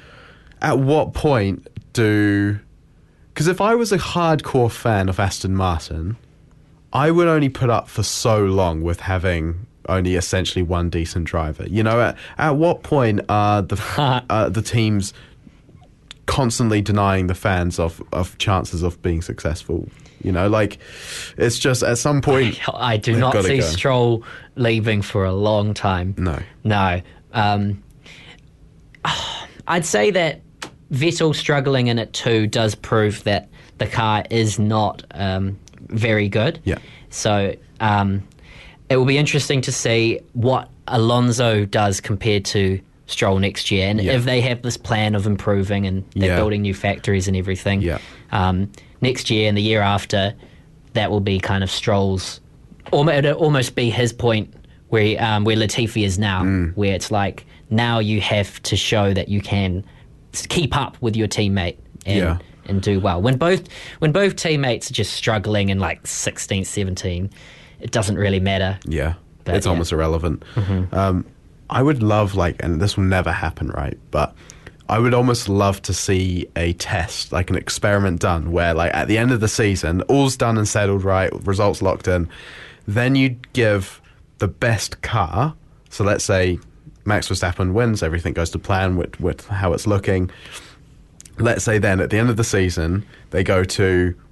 [SPEAKER 2] at what point do... Because if I was a hardcore fan of Aston Martin, I would only put up for so long with having only essentially one decent driver. You know, at, at what point are the uh, the teams constantly denying the fans of, of chances of being successful? You know, like, it's just at some point...
[SPEAKER 3] I do
[SPEAKER 2] they've
[SPEAKER 3] not
[SPEAKER 2] gotta
[SPEAKER 3] see
[SPEAKER 2] go.
[SPEAKER 3] Stroll leaving for a long time.
[SPEAKER 2] No.
[SPEAKER 3] No. Um, I'd say that Vettel struggling in it too does prove that the car is not um, very good.
[SPEAKER 2] Yeah.
[SPEAKER 3] So um, it will be interesting to see what Alonso does compared to Stroll next year, and
[SPEAKER 2] Yeah.
[SPEAKER 3] if they have this plan of improving and they're
[SPEAKER 2] Yeah.
[SPEAKER 3] building new factories and everything.
[SPEAKER 2] Yeah.
[SPEAKER 3] Um, next year and the year after, that will be kind of Stroll's. Or it'll almost be his point where he, um, where Latifi is now,
[SPEAKER 2] Mm.
[SPEAKER 3] where it's like now you have to show that you can s- keep up with your teammate and
[SPEAKER 2] Yeah.
[SPEAKER 3] and do well. When both when both teammates are just struggling in like sixteenth, seventeenth, it doesn't really matter.
[SPEAKER 2] Yeah,
[SPEAKER 3] But,
[SPEAKER 2] it's
[SPEAKER 3] yeah.
[SPEAKER 2] almost irrelevant. Um, I would love, like, and this will never happen, right? But I would almost love to see a test, like an experiment done, where, like, at the end of the season, all's done and settled, right? Results locked in. Then you'd give the best car. So let's say Max Verstappen wins, everything goes to plan with, with how it's looking. Let's say then at the end of the season, they go to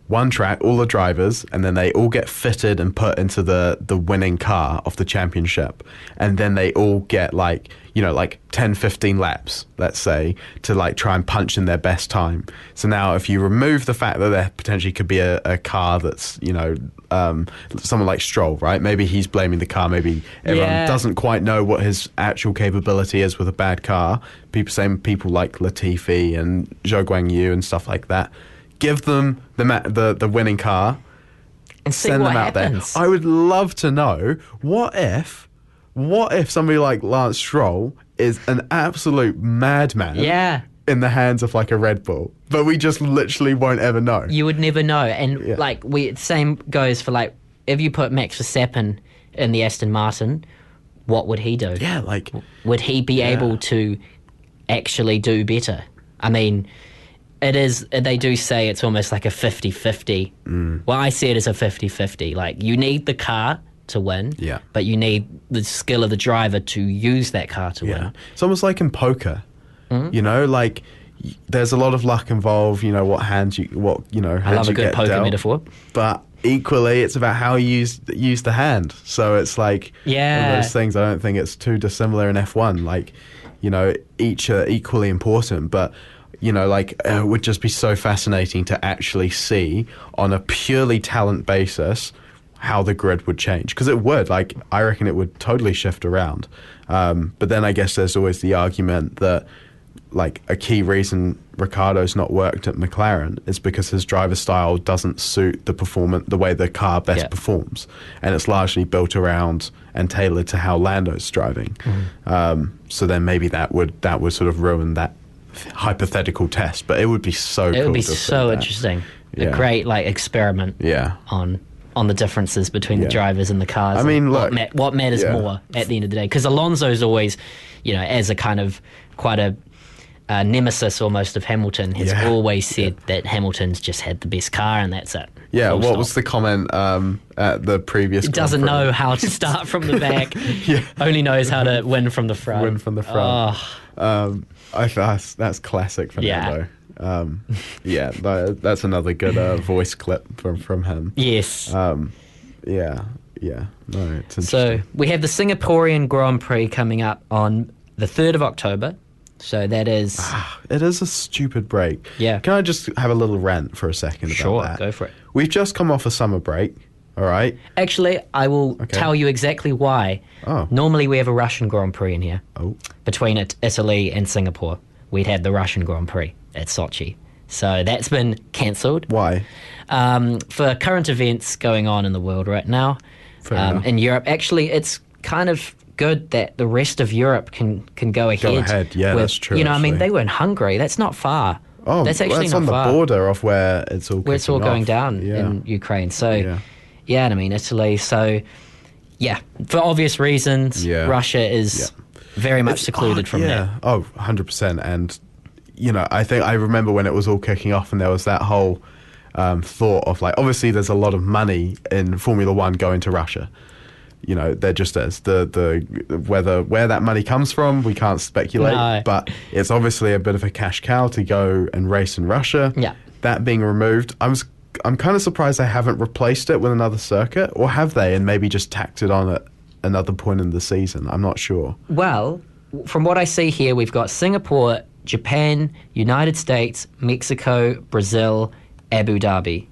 [SPEAKER 2] one track, all the drivers, and then they all get fitted and put into the, the winning car of the championship. And then they all get like, you know, like ten, fifteen laps, let's say, to like try and punch in their best time. So now if you remove the fact that there potentially could be a, a car that's, you know, um, someone like Stroll, right? Maybe he's blaming the car. Maybe everyone
[SPEAKER 3] Yeah.
[SPEAKER 2] doesn't quite know what his actual capability is with a bad car. People, same people like Latifi and Zhou Guanyu and stuff like that. Give them the ma- the the winning car,
[SPEAKER 3] And see
[SPEAKER 2] send
[SPEAKER 3] what
[SPEAKER 2] them out
[SPEAKER 3] happens.
[SPEAKER 2] there. I would love to know what if, what if somebody like Lance Stroll is an absolute madman,
[SPEAKER 3] Yeah.
[SPEAKER 2] in the hands of like a Red Bull, but we just literally won't ever know.
[SPEAKER 3] You would never know. And
[SPEAKER 2] Yeah.
[SPEAKER 3] like we same goes for like if you put Max Verstappen in the Aston Martin, what would he do?
[SPEAKER 2] Yeah, like
[SPEAKER 3] Would he be able to actually do better? I mean, it is, they do say it's almost like a fifty-fifty. Mm. Well, I see it as a fifty-fifty. Like, you need the car to win,
[SPEAKER 2] Yeah.
[SPEAKER 3] but you need the skill of the driver to use that car to
[SPEAKER 2] yeah,
[SPEAKER 3] win.
[SPEAKER 2] it's almost like in poker. You know, like y- there's a lot of luck involved. You know what hands you, what you know. Hands
[SPEAKER 3] I love a
[SPEAKER 2] you
[SPEAKER 3] good
[SPEAKER 2] get
[SPEAKER 3] poker
[SPEAKER 2] dealt.
[SPEAKER 3] metaphor.
[SPEAKER 2] But equally, it's about how you use use the hand. So it's like one
[SPEAKER 3] Yeah.
[SPEAKER 2] of those things. I don't think it's too dissimilar in F one. Like, you know, each are equally important, but you know, like uh, it would just be so fascinating to actually see on a purely talent basis how the grid would change, because it would. Like, I reckon it would totally shift around. Um, but then I guess there's always the argument that, like, a key reason Ricciardo's not worked at McLaren is because his driver style doesn't suit the performance, the way the car best
[SPEAKER 3] Yeah.
[SPEAKER 2] performs, and it's largely built around and tailored to how Lando's driving.
[SPEAKER 3] Mm-hmm.
[SPEAKER 2] Um, so then maybe that would that would sort of ruin that hypothetical test. But it would be so.
[SPEAKER 3] It
[SPEAKER 2] cool
[SPEAKER 3] would be
[SPEAKER 2] to see
[SPEAKER 3] so
[SPEAKER 2] that.
[SPEAKER 3] interesting.
[SPEAKER 2] Yeah.
[SPEAKER 3] A great like experiment
[SPEAKER 2] Yeah.
[SPEAKER 3] on on the differences between
[SPEAKER 2] Yeah.
[SPEAKER 3] the drivers and the cars.
[SPEAKER 2] I
[SPEAKER 3] and
[SPEAKER 2] mean,
[SPEAKER 3] what,
[SPEAKER 2] look,
[SPEAKER 3] ma- what matters
[SPEAKER 2] yeah.
[SPEAKER 3] more at the end of the day? Because Alonso's always, you know, as a kind of quite a uh, nemesis almost of Hamilton, has
[SPEAKER 2] Yeah.
[SPEAKER 3] always said that Hamilton's just had the best car and that's it.
[SPEAKER 2] Yeah,
[SPEAKER 3] Full
[SPEAKER 2] what
[SPEAKER 3] stop.
[SPEAKER 2] was the comment um, at the previous?
[SPEAKER 3] He doesn't
[SPEAKER 2] Grand Prix?
[SPEAKER 3] know how to start from the back.
[SPEAKER 2] Yeah.
[SPEAKER 3] Only knows how to win from the front.
[SPEAKER 2] Win from the front.
[SPEAKER 3] Oh,
[SPEAKER 2] Um, I that's that's classic Fernando. Um, yeah, that, that's another good uh, voice clip from from him.
[SPEAKER 3] yes.
[SPEAKER 2] Um, yeah, yeah. No, it's interesting.
[SPEAKER 3] So we have the Singaporean Grand Prix coming up on the third of October. So that is
[SPEAKER 2] It is a stupid break.
[SPEAKER 3] Yeah.
[SPEAKER 2] Can I just have a little rant for a second about
[SPEAKER 3] Sure,
[SPEAKER 2] that?
[SPEAKER 3] go for it.
[SPEAKER 2] We've just come off a summer break. All right.
[SPEAKER 3] actually I will
[SPEAKER 2] Okay.
[SPEAKER 3] tell you exactly why.
[SPEAKER 2] Oh.
[SPEAKER 3] Normally we have a Russian Grand Prix in here
[SPEAKER 2] Oh.
[SPEAKER 3] between it, Italy and Singapore. We'd had the Russian Grand Prix at Sochi. So that's been cancelled.
[SPEAKER 2] Why?
[SPEAKER 3] Um, for current events going on in the world right now,
[SPEAKER 2] Fair
[SPEAKER 3] um,
[SPEAKER 2] enough.
[SPEAKER 3] in Europe. Actually, it's kind of good that the rest of Europe can, can go ahead.
[SPEAKER 2] ahead, yeah,
[SPEAKER 3] with-
[SPEAKER 2] that's true,
[SPEAKER 3] You know, I mean,
[SPEAKER 2] actually.
[SPEAKER 3] they were in Hungary. That's not far.
[SPEAKER 2] Oh,
[SPEAKER 3] that's actually
[SPEAKER 2] well, that's
[SPEAKER 3] not
[SPEAKER 2] on the
[SPEAKER 3] far.
[SPEAKER 2] border of where it's all
[SPEAKER 3] where it's all
[SPEAKER 2] kicking
[SPEAKER 3] going
[SPEAKER 2] off.
[SPEAKER 3] down
[SPEAKER 2] Yeah.
[SPEAKER 3] in Ukraine. So,
[SPEAKER 2] Yeah.
[SPEAKER 3] yeah. and I mean, Italy. So, yeah, for obvious reasons,
[SPEAKER 2] Yeah.
[SPEAKER 3] Russia is very much
[SPEAKER 2] It's
[SPEAKER 3] secluded
[SPEAKER 2] odd,
[SPEAKER 3] from
[SPEAKER 2] yeah.
[SPEAKER 3] that.
[SPEAKER 2] Oh, one hundred percent. And, you know, I think I remember when it was all kicking off and there was that whole um, thought of, like, obviously there's a lot of money in Formula One going to Russia. You know, there just is. The, the, whether, where that money comes from, we can't speculate.
[SPEAKER 3] No.
[SPEAKER 2] But it's obviously a bit of a cash cow to go and race in Russia.
[SPEAKER 3] Yeah.
[SPEAKER 2] That being removed, I was, I'm kind of surprised they haven't replaced it with another circuit, or have they, and maybe just tacked it on at another point in the season. I'm not sure.
[SPEAKER 3] Well, from what I see here, we've got Singapore, Japan, United States, Mexico, Brazil, Abu Dhabi.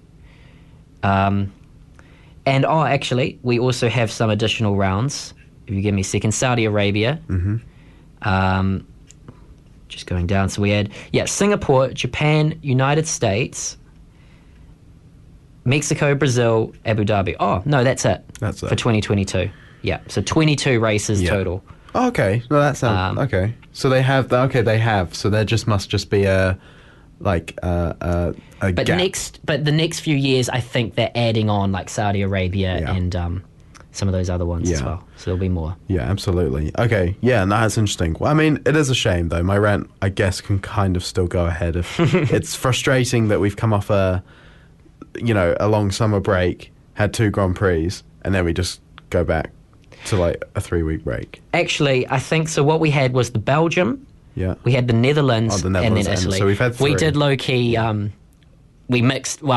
[SPEAKER 3] Um, and, oh, actually, we also have some additional rounds. If you give me a second, Saudi Arabia. Mm-hmm. Um, just going down. So we had, yeah, Singapore, Japan, United States, Mexico, Brazil, Abu Dhabi. Oh, no, that's it.
[SPEAKER 2] That's it.
[SPEAKER 3] For twenty twenty-two. Yeah, so twenty-two races
[SPEAKER 2] Yeah.
[SPEAKER 3] total.
[SPEAKER 2] Oh, okay. No, that sounds
[SPEAKER 3] Um,
[SPEAKER 2] okay. So they have. Okay, they have. So there just must just be a like uh, uh, a
[SPEAKER 3] But
[SPEAKER 2] gap.
[SPEAKER 3] next, but the next few years, I think they're adding on like Saudi Arabia
[SPEAKER 2] Yeah.
[SPEAKER 3] and um, some of those other ones as
[SPEAKER 2] Yeah.
[SPEAKER 3] well. So there'll be more.
[SPEAKER 2] Yeah, absolutely. Okay. Yeah, no, that's interesting. Well, I mean, it is a shame though. My rant, I guess, can kind of still go ahead. If it's frustrating that we've come off a, you know, a long summer break, had two Grand Prix, and then we just go back to like a three week break.
[SPEAKER 3] Actually, I think so. What we had was the Belgium,
[SPEAKER 2] Yeah.
[SPEAKER 3] we had the Netherlands,
[SPEAKER 2] Oh, the
[SPEAKER 3] and
[SPEAKER 2] Netherlands,
[SPEAKER 3] then
[SPEAKER 2] and
[SPEAKER 3] Italy.
[SPEAKER 2] so we've had
[SPEAKER 3] We
[SPEAKER 2] three.
[SPEAKER 3] did low key. Um, we mixed. Well,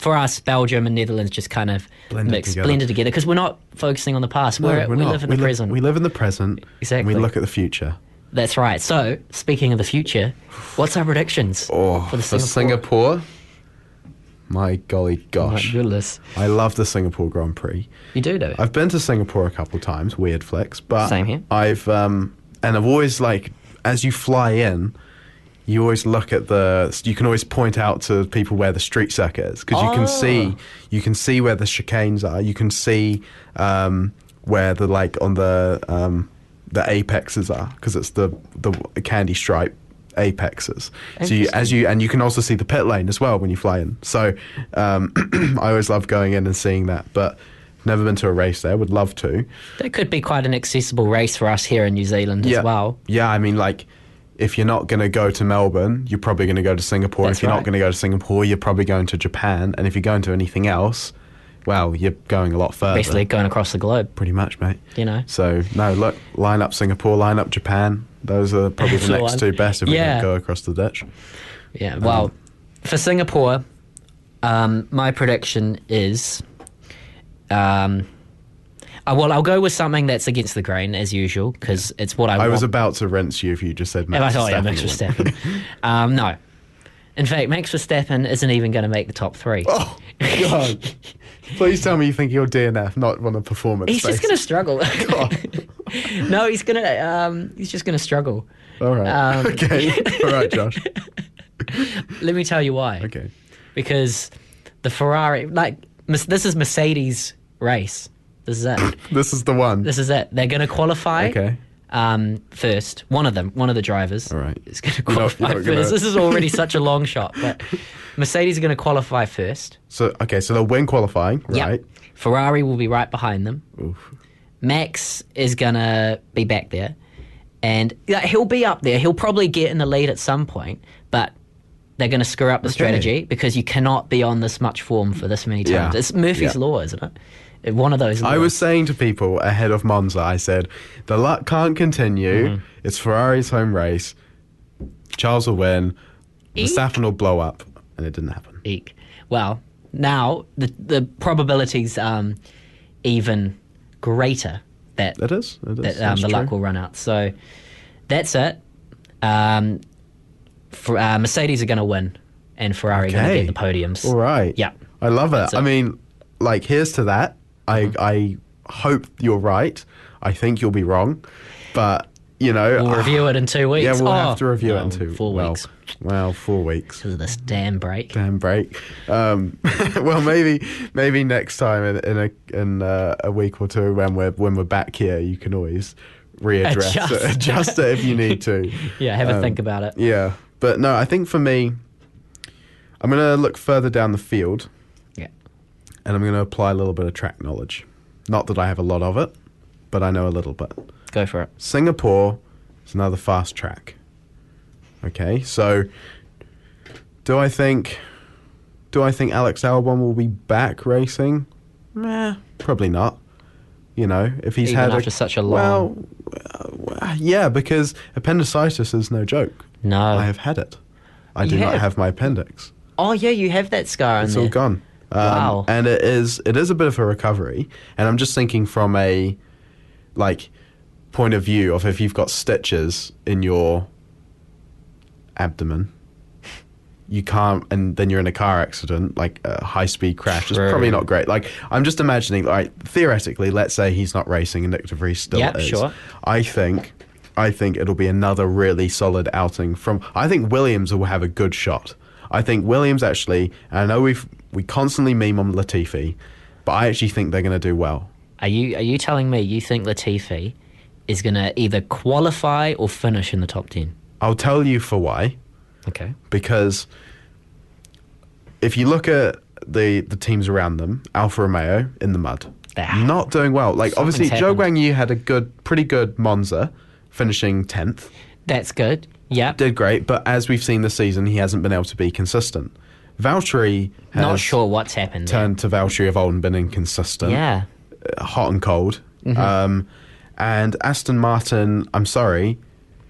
[SPEAKER 3] for us, Belgium and Netherlands just kind of
[SPEAKER 2] Blended
[SPEAKER 3] mixed,
[SPEAKER 2] together.
[SPEAKER 3] blended together because we're not focusing on the past.
[SPEAKER 2] No,
[SPEAKER 3] we're,
[SPEAKER 2] we're
[SPEAKER 3] we
[SPEAKER 2] not.
[SPEAKER 3] live in
[SPEAKER 2] we
[SPEAKER 3] the
[SPEAKER 2] li-
[SPEAKER 3] present.
[SPEAKER 2] We live in the present.
[SPEAKER 3] Exactly.
[SPEAKER 2] And we look at the future.
[SPEAKER 3] That's right. So, speaking of the future, what's our predictions
[SPEAKER 2] Oh,
[SPEAKER 3] for the
[SPEAKER 2] for
[SPEAKER 3] Singapore?
[SPEAKER 2] Singapore, my golly gosh.
[SPEAKER 3] My goodness.
[SPEAKER 2] I love the Singapore Grand Prix.
[SPEAKER 3] You do, do you?
[SPEAKER 2] I've been to Singapore a couple of times, weird flex, but
[SPEAKER 3] Same here.
[SPEAKER 2] I've um and I've always like as you fly in, you always look at the you can always point out to people where the street circuit is because you
[SPEAKER 3] Oh.
[SPEAKER 2] can see you can see where the chicanes are, you can see um where the like on the um the apexes are because it's the the candy stripe apexes. So you, as you and you can also see the pit lane as well when you fly in. So um, I always love going in and seeing that, but never been to a race there. Would love to.
[SPEAKER 3] That could be quite an accessible race for us here in New Zealand
[SPEAKER 2] yeah,
[SPEAKER 3] as well.
[SPEAKER 2] Yeah, I mean, like if you're not going to go to Melbourne, you're probably going to go to Singapore.
[SPEAKER 3] That's
[SPEAKER 2] if you're
[SPEAKER 3] right.
[SPEAKER 2] not going to go to Singapore, you're probably going to Japan. And if you're going to anything else, well, you're going a lot further.
[SPEAKER 3] Basically, going across the globe.
[SPEAKER 2] Pretty much, mate.
[SPEAKER 3] You know.
[SPEAKER 2] So no, look, line up Singapore, line up Japan. Those are probably the
[SPEAKER 3] The
[SPEAKER 2] next
[SPEAKER 3] one.
[SPEAKER 2] two best if we
[SPEAKER 3] Yeah.
[SPEAKER 2] don't go across the ditch.
[SPEAKER 3] Yeah. Well,
[SPEAKER 2] Um,
[SPEAKER 3] for Singapore, um, my prediction is, um, uh, well, I'll go with something that's against the grain as usual because it's what I,
[SPEAKER 2] I
[SPEAKER 3] want.
[SPEAKER 2] was about to rinse you if you just said
[SPEAKER 3] If
[SPEAKER 2] Max
[SPEAKER 3] I thought, yeah,
[SPEAKER 2] Verstappen
[SPEAKER 3] Max
[SPEAKER 2] would win.
[SPEAKER 3] Verstappen. um, no. In fact, Max Verstappen isn't even going to make the top three.
[SPEAKER 2] Oh, God. Please tell me you think he'll D N F, not on a performance
[SPEAKER 3] He's just
[SPEAKER 2] basis.
[SPEAKER 3] going to struggle. no, he's going to. Um, he's just going to struggle.
[SPEAKER 2] All right.
[SPEAKER 3] Um,
[SPEAKER 2] okay. All right, Josh.
[SPEAKER 3] Let me tell you why.
[SPEAKER 2] Okay.
[SPEAKER 3] Because the Ferrari, like Mes- this is Mercedes' race. This is it.
[SPEAKER 2] This is the one.
[SPEAKER 3] This is it. They're going to qualify.
[SPEAKER 2] Okay.
[SPEAKER 3] Um, first, one of them, one of the drivers,
[SPEAKER 2] All right.
[SPEAKER 3] is going to
[SPEAKER 2] You're not-
[SPEAKER 3] qualify
[SPEAKER 2] you're not gonna-
[SPEAKER 3] first. This is already such a long shot, but Mercedes are going to qualify first.
[SPEAKER 2] So okay, so they'll win qualifying,
[SPEAKER 3] Yeah.
[SPEAKER 2] right?
[SPEAKER 3] Ferrari will be right behind them.
[SPEAKER 2] Oof.
[SPEAKER 3] Max is going to be back there. And yeah, he'll be up there. He'll probably get in the lead at some point, but they're going to screw up the
[SPEAKER 2] Okay.
[SPEAKER 3] strategy because you cannot be on this much form for this many
[SPEAKER 2] Yeah.
[SPEAKER 3] times. It's Murphy's
[SPEAKER 2] Yeah.
[SPEAKER 3] Law, isn't it? It- One of those laws.
[SPEAKER 2] I was saying to people ahead of Monza, I said, the luck can't continue.
[SPEAKER 3] Mm-hmm.
[SPEAKER 2] It's Ferrari's home race. Charles will win.
[SPEAKER 3] Eek.
[SPEAKER 2] Verstappen will blow up. And it didn't happen.
[SPEAKER 3] Eek. Well, now the the probability's um, even greater that
[SPEAKER 2] It is. It is.
[SPEAKER 3] that um,
[SPEAKER 2] That's
[SPEAKER 3] the
[SPEAKER 2] true.
[SPEAKER 3] luck will run out. So that's it. Um, for, uh, Mercedes are going to win, and Ferrari are going to
[SPEAKER 2] Okay.
[SPEAKER 3] get the podiums.
[SPEAKER 2] All right.
[SPEAKER 3] Yeah.
[SPEAKER 2] I love
[SPEAKER 3] That's
[SPEAKER 2] it.
[SPEAKER 3] it.
[SPEAKER 2] I mean, like, here's to that. I
[SPEAKER 3] Mm-hmm.
[SPEAKER 2] I hope you're right. I think you'll be wrong. But, you know.
[SPEAKER 3] We'll
[SPEAKER 2] ah,
[SPEAKER 3] review it in two weeks.
[SPEAKER 2] Yeah, we'll
[SPEAKER 3] Oh,
[SPEAKER 2] have to review it
[SPEAKER 3] no,
[SPEAKER 2] in two
[SPEAKER 3] four
[SPEAKER 2] well,
[SPEAKER 3] weeks
[SPEAKER 2] Well, four weeks.
[SPEAKER 3] because of this damn break.
[SPEAKER 2] Damn break. Um, well, maybe maybe next time in, in a in uh, a week or two when we're when we're back here, you can always readdress
[SPEAKER 3] Adjust.
[SPEAKER 2] it, adjust it if you need to.
[SPEAKER 3] Yeah, have a
[SPEAKER 2] Um,
[SPEAKER 3] think about it.
[SPEAKER 2] Yeah, but no, I think for me, I'm gonna look further down the field,
[SPEAKER 3] Yeah.
[SPEAKER 2] and I'm gonna apply a little bit of track knowledge. Not that I have a lot of it, but I know a little bit.
[SPEAKER 3] Go for it.
[SPEAKER 2] Singapore is another fast track. Okay, so do I think do I think Alex Albon will be back racing? Nah, probably not. You know, if he's
[SPEAKER 3] Even
[SPEAKER 2] had
[SPEAKER 3] after
[SPEAKER 2] a,
[SPEAKER 3] such a
[SPEAKER 2] well, uh, yeah, because appendicitis is no joke.
[SPEAKER 3] No.
[SPEAKER 2] I have had it. I
[SPEAKER 3] You
[SPEAKER 2] do not
[SPEAKER 3] have?
[SPEAKER 2] have my appendix.
[SPEAKER 3] Oh yeah, you have that scar in
[SPEAKER 2] It's
[SPEAKER 3] there.
[SPEAKER 2] all gone. Um,
[SPEAKER 3] Wow.
[SPEAKER 2] And it is it is a bit of a recovery. And I'm just thinking from a like point of view of if you've got stitches in your abdomen, you can't, and then you're in a car accident, like a high speed crash. It's
[SPEAKER 3] True.
[SPEAKER 2] probably not great. Like I'm just imagining, like theoretically, let's say he's not racing and Nick De Vries still
[SPEAKER 3] Yep,
[SPEAKER 2] is.
[SPEAKER 3] sure.
[SPEAKER 2] I think. I think it'll be another really solid outing from. I think Williams will have a good shot. I think Williams actually. And I know we've we constantly meme on Latifi, but I actually think they're going to do well.
[SPEAKER 3] Are you are you telling me you think Latifi is going to either qualify or finish in the top ten?
[SPEAKER 2] I'll tell you for why.
[SPEAKER 3] Okay.
[SPEAKER 2] Because if you look at the the teams around them, Alfa Romeo in the mud,
[SPEAKER 3] Ah.
[SPEAKER 2] not doing well. Like
[SPEAKER 3] Something's
[SPEAKER 2] obviously, Zhou
[SPEAKER 3] happened.
[SPEAKER 2] Guanyu had a good, pretty good Monza, finishing tenth.
[SPEAKER 3] That's good. Yeah.
[SPEAKER 2] Did great, but as we've seen this season, he hasn't been able to be consistent. Valtteri has
[SPEAKER 3] Not sure what's happened. there.
[SPEAKER 2] turned to Valtteri of old and been inconsistent.
[SPEAKER 3] Yeah.
[SPEAKER 2] Uh, hot and cold.
[SPEAKER 3] Mm-hmm.
[SPEAKER 2] Um, and Aston Martin, I'm sorry,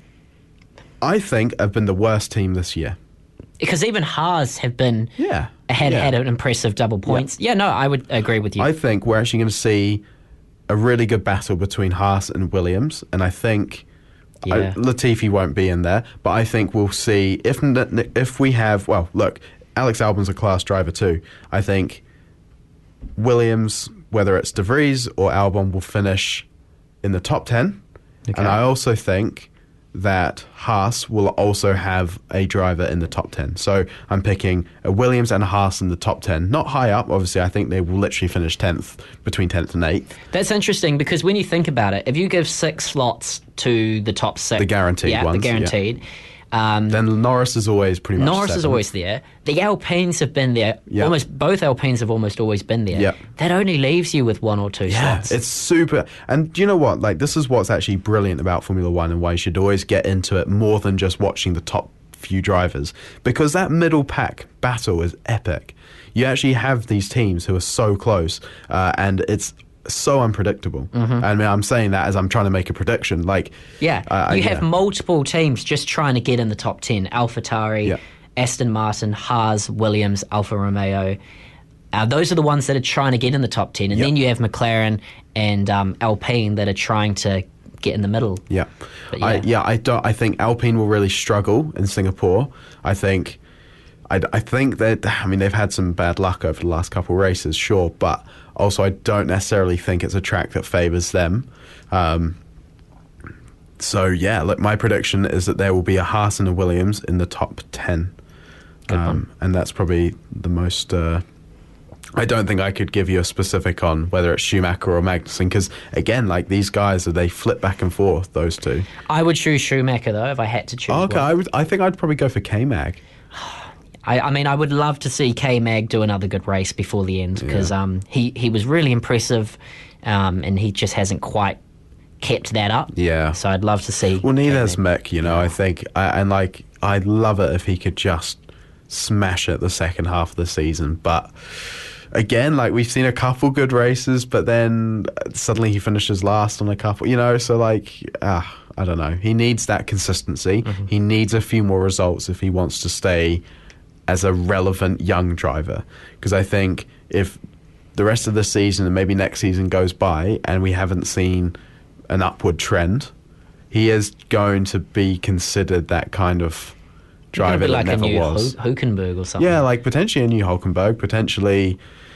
[SPEAKER 2] I think have been the worst team this year.
[SPEAKER 3] Because even Haas have been
[SPEAKER 2] Yeah.
[SPEAKER 3] had
[SPEAKER 2] Yeah.
[SPEAKER 3] had an impressive double points. Yeah. yeah, no, I would agree with you.
[SPEAKER 2] I think we're actually going to see a really good battle between Haas and Williams, and I think
[SPEAKER 3] Yeah.
[SPEAKER 2] I, Latifi won't be in there, but I think we'll see if if we have. Well, look, Alex Albon's a class driver too. I think Williams, whether it's De Vries or Albon, will finish in the top ten,
[SPEAKER 3] Okay.
[SPEAKER 2] and I also think that Haas will also have a driver in the top ten. So I'm picking a Williams and a Haas in the top ten. Not high up, obviously. I think they will literally finish tenth, between tenth and eighth.
[SPEAKER 3] That's interesting because when you think about it, if you give six slots to the top six,
[SPEAKER 2] The guaranteed
[SPEAKER 3] yeah,
[SPEAKER 2] ones,
[SPEAKER 3] the guaranteed. Um,
[SPEAKER 2] Then Norris is always pretty much
[SPEAKER 3] Norris is
[SPEAKER 2] seventh.
[SPEAKER 3] always there. The Alpines have been there.
[SPEAKER 2] Yep.
[SPEAKER 3] Almost both Alpines have almost always been there.
[SPEAKER 2] Yep.
[SPEAKER 3] That only leaves you with one or two
[SPEAKER 2] Yeah,
[SPEAKER 3] slots.
[SPEAKER 2] it's super. And do you know what? Like, this is what's actually brilliant about Formula One and why you should always get into it more than just watching the top few drivers. Because that middle pack battle is epic. You actually have these teams who are so close, uh, and it's so unpredictable.
[SPEAKER 3] Mm-hmm.
[SPEAKER 2] I mean, I'm saying that as I'm trying to make a prediction. Like,
[SPEAKER 3] Yeah,
[SPEAKER 2] uh,
[SPEAKER 3] you
[SPEAKER 2] yeah.
[SPEAKER 3] have multiple teams just trying to get in the top ten. AlphaTauri,
[SPEAKER 2] Yeah.
[SPEAKER 3] Aston Martin, Haas, Williams, Alfa Romeo. Uh, those are the ones that are trying to get in the top ten. And
[SPEAKER 2] Yep.
[SPEAKER 3] then you have McLaren and um, Alpine that are trying to get in the middle.
[SPEAKER 2] Yeah,
[SPEAKER 3] But
[SPEAKER 2] I,
[SPEAKER 3] yeah.
[SPEAKER 2] yeah. I don't. I think Alpine will really struggle in Singapore. I think. I, I think that. I mean, they've had some bad luck over the last couple of races, sure, but also I don't necessarily think it's a track that favours them. Um, so yeah, look, my prediction is that there will be a Haas and a Williams in the top ten,
[SPEAKER 3] Good one.
[SPEAKER 2] um, and that's probably the most. Uh, I don't think I could give you a specific on whether it's Schumacher or Magnussen because, again, like these guys, they flip back and forth, those two.
[SPEAKER 3] I would choose Schumacher, though, if I had to choose
[SPEAKER 2] Oh, okay,
[SPEAKER 3] one.
[SPEAKER 2] I, would, I think I'd probably go for K-Mag.
[SPEAKER 3] I, I mean, I would love to see K-Mag do another good race before the end because um, he, he was really impressive um, and he just hasn't quite kept that up.
[SPEAKER 2] Yeah.
[SPEAKER 3] So I'd love to see
[SPEAKER 2] Well, neither has
[SPEAKER 3] K-Mag.
[SPEAKER 2] Mick, you know, I think. I, and, like, I'd love it if he could just smash it the second half of the season. But, again, like, we've seen a couple good races, but then suddenly he finishes last on a couple, you know, so, like, ah, I don't know. He needs that consistency.
[SPEAKER 3] Mm-hmm.
[SPEAKER 2] He needs a few more results if he wants to stay as a relevant young driver, because I think if the rest of the season and maybe next season goes by and we haven't seen an upward trend, he is going to be considered that kind of driver
[SPEAKER 3] Be
[SPEAKER 2] that
[SPEAKER 3] like a
[SPEAKER 2] never
[SPEAKER 3] new
[SPEAKER 2] was.
[SPEAKER 3] Hu- Hülkenberg or something.
[SPEAKER 2] Yeah, like potentially a new Hulkenberg, potentially.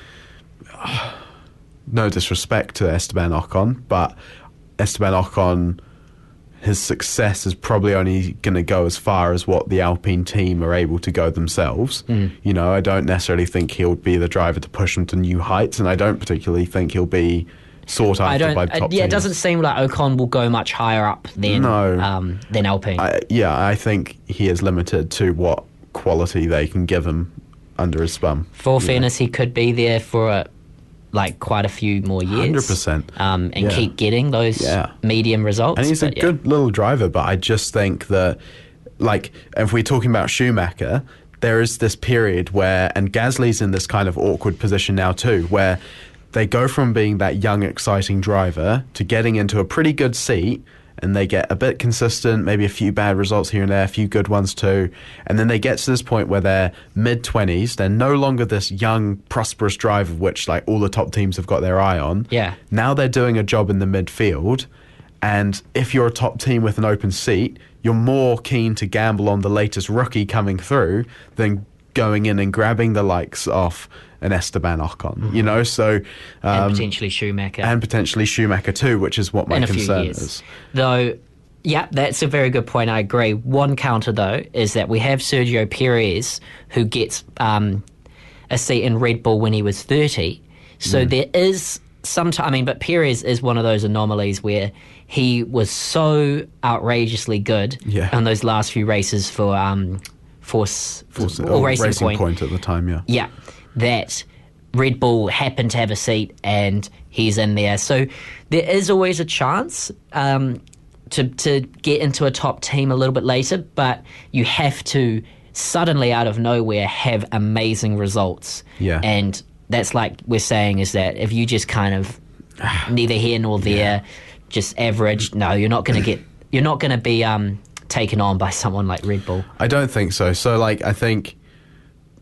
[SPEAKER 2] No disrespect to Esteban Ocon, but Esteban Ocon, his success is probably only going to go as far as what the Alpine team are able to go themselves.
[SPEAKER 3] Mm.
[SPEAKER 2] You know, I don't necessarily think he'll be the driver to push them to new heights, and I don't particularly think he'll be sought
[SPEAKER 3] I
[SPEAKER 2] after
[SPEAKER 3] don't.
[SPEAKER 2] by
[SPEAKER 3] Uh,
[SPEAKER 2] top
[SPEAKER 3] yeah, it
[SPEAKER 2] teams.
[SPEAKER 3] doesn't seem like Ocon will go much higher up than
[SPEAKER 2] No.
[SPEAKER 3] um, than Alpine.
[SPEAKER 2] I, yeah, I think he is limited to what quality they can give him under his bum.
[SPEAKER 3] For
[SPEAKER 2] you know.
[SPEAKER 3] fairness, he could be there for uh like quite a few more years,
[SPEAKER 2] one hundred percent.
[SPEAKER 3] um, and
[SPEAKER 2] Yeah.
[SPEAKER 3] keep getting those
[SPEAKER 2] Yeah.
[SPEAKER 3] medium results.
[SPEAKER 2] And he's a
[SPEAKER 3] but yeah.
[SPEAKER 2] good little driver, but I just think that, like, if we're talking about Schumacher, there is this period where, and Gasly's in this kind of awkward position now too, where they go from being that young, exciting driver to getting into a pretty good seat, and they get a bit consistent, maybe a few bad results here and there, a few good ones too, and then they get to this point where they're mid-twenties, they're no longer this young, prosperous driver, which, like, all the top teams have got their eye on.
[SPEAKER 3] Yeah.
[SPEAKER 2] Now they're doing a job in the midfield, and if you're a top team with an open seat, you're more keen to gamble on the latest rookie coming through than going in and grabbing the likes of an Esteban Ocon,
[SPEAKER 3] Mm-hmm.
[SPEAKER 2] you know, so...
[SPEAKER 3] and
[SPEAKER 2] Um,
[SPEAKER 3] potentially Schumacher
[SPEAKER 2] and potentially Schumacher too, which is what my
[SPEAKER 3] in a few
[SPEAKER 2] concern
[SPEAKER 3] years.
[SPEAKER 2] is.
[SPEAKER 3] Though, yeah, that's a very good point. I agree. One counter though is that we have Sergio Perez, who gets um, a seat in Red Bull when he was thirty. So
[SPEAKER 2] Mm.
[SPEAKER 3] there is some. T- I mean, but Perez is one of those anomalies where he was so outrageously good
[SPEAKER 2] Yeah.
[SPEAKER 3] on those last few races for um, Force,
[SPEAKER 2] Force-
[SPEAKER 3] or
[SPEAKER 2] oh,
[SPEAKER 3] Racing,
[SPEAKER 2] Racing
[SPEAKER 3] Point.
[SPEAKER 2] Point at the time, yeah.
[SPEAKER 3] Yeah, that Red Bull happened to have a seat and he's in there. So there is always a chance um, to to get into a top team a little bit later, but you have to suddenly out of nowhere have amazing results.
[SPEAKER 2] Yeah.
[SPEAKER 3] And that's like we're saying is that if you just kind of neither here nor there, just average, no, you're not going to get, you're not going to be um, taken on by someone like Red Bull.
[SPEAKER 2] I don't think so. So, like, I think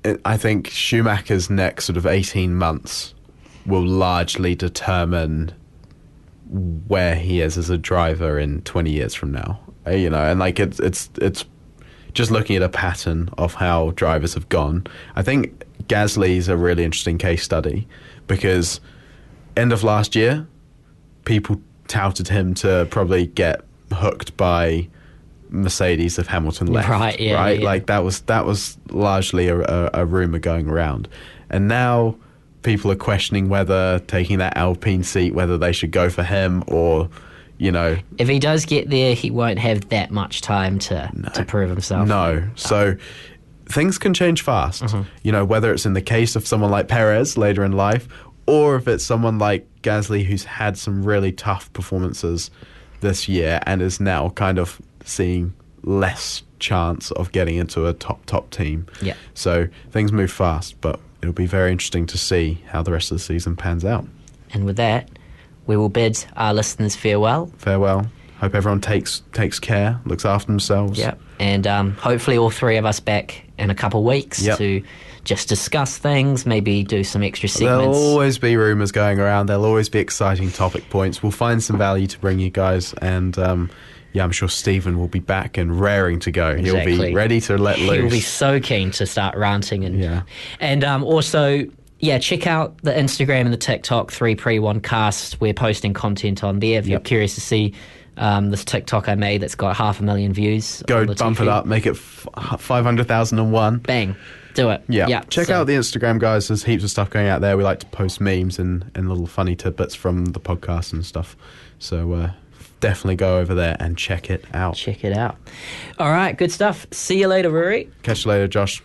[SPEAKER 2] I think Schumacher's next sort of eighteen months will largely determine where he is as a driver in twenty years from now. Uh, You know, and like it's it's it's just looking at a pattern of how drivers have gone. I think Gasly's a really interesting case study because end of last year, people touted him to probably get hooked by Mercedes if Hamilton left.
[SPEAKER 3] Right, yeah,
[SPEAKER 2] right?
[SPEAKER 3] yeah.
[SPEAKER 2] Like that was that was largely a, a, a rumor going around, and now people are questioning whether taking that Alpine seat, whether they should go for him or, you know,
[SPEAKER 3] If he does get there, he won't have that much time to to prove himself.
[SPEAKER 2] no. So things can change fast. You know, whether it's in the case of someone like Perez later in life, or if it's someone like Gasly who's had some really tough performances this year and is now kind of seeing less chance of getting into a top top team.
[SPEAKER 3] Yeah.
[SPEAKER 2] So things move fast, but it'll be very interesting to see how the rest of the season pans out.
[SPEAKER 3] And with that, we will bid our listeners farewell.
[SPEAKER 2] Farewell. Hope everyone takes takes care, looks after themselves.
[SPEAKER 3] Yep. And um, hopefully all three of us back in a couple of weeks
[SPEAKER 2] Yep.
[SPEAKER 3] to just discuss things, maybe do some extra
[SPEAKER 2] There'll
[SPEAKER 3] segments.
[SPEAKER 2] always be rumours going around. There'll always be exciting topic points. We'll find some value to bring you guys. And um, yeah, I'm sure Stephen will be back and raring to go. He'll
[SPEAKER 3] Exactly.
[SPEAKER 2] be ready to let loose.
[SPEAKER 3] He'll be so keen to start ranting. And,
[SPEAKER 2] Yeah.
[SPEAKER 3] and um, also, yeah, check out the Instagram and the TikTok, three pre one cast. We're posting content on there if you're
[SPEAKER 2] Yep.
[SPEAKER 3] curious to see um, this TikTok I made that's got half a million views.
[SPEAKER 2] Go
[SPEAKER 3] on the
[SPEAKER 2] bump
[SPEAKER 3] T V.
[SPEAKER 2] it up, make it f- five hundred thousand one.
[SPEAKER 3] Bang. Do it.
[SPEAKER 2] Yeah. Check
[SPEAKER 3] so-
[SPEAKER 2] out the Instagram, guys. There's heaps of stuff going out there. We like to post memes and, and little funny tidbits from the podcast and stuff. So uh, definitely go over there and check it out.
[SPEAKER 3] Check it out. All right, good stuff. See you later, Rory.
[SPEAKER 2] Catch you later, Josh.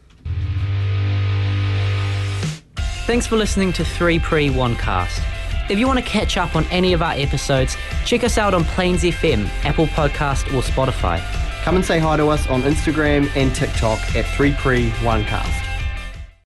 [SPEAKER 3] Thanks for listening to three pre one cast. If you want to catch up on any of our episodes, check us out on Plains F M, Apple Podcast or Spotify.
[SPEAKER 4] Come and say hi to us on Instagram and TikTok at three pre one cast.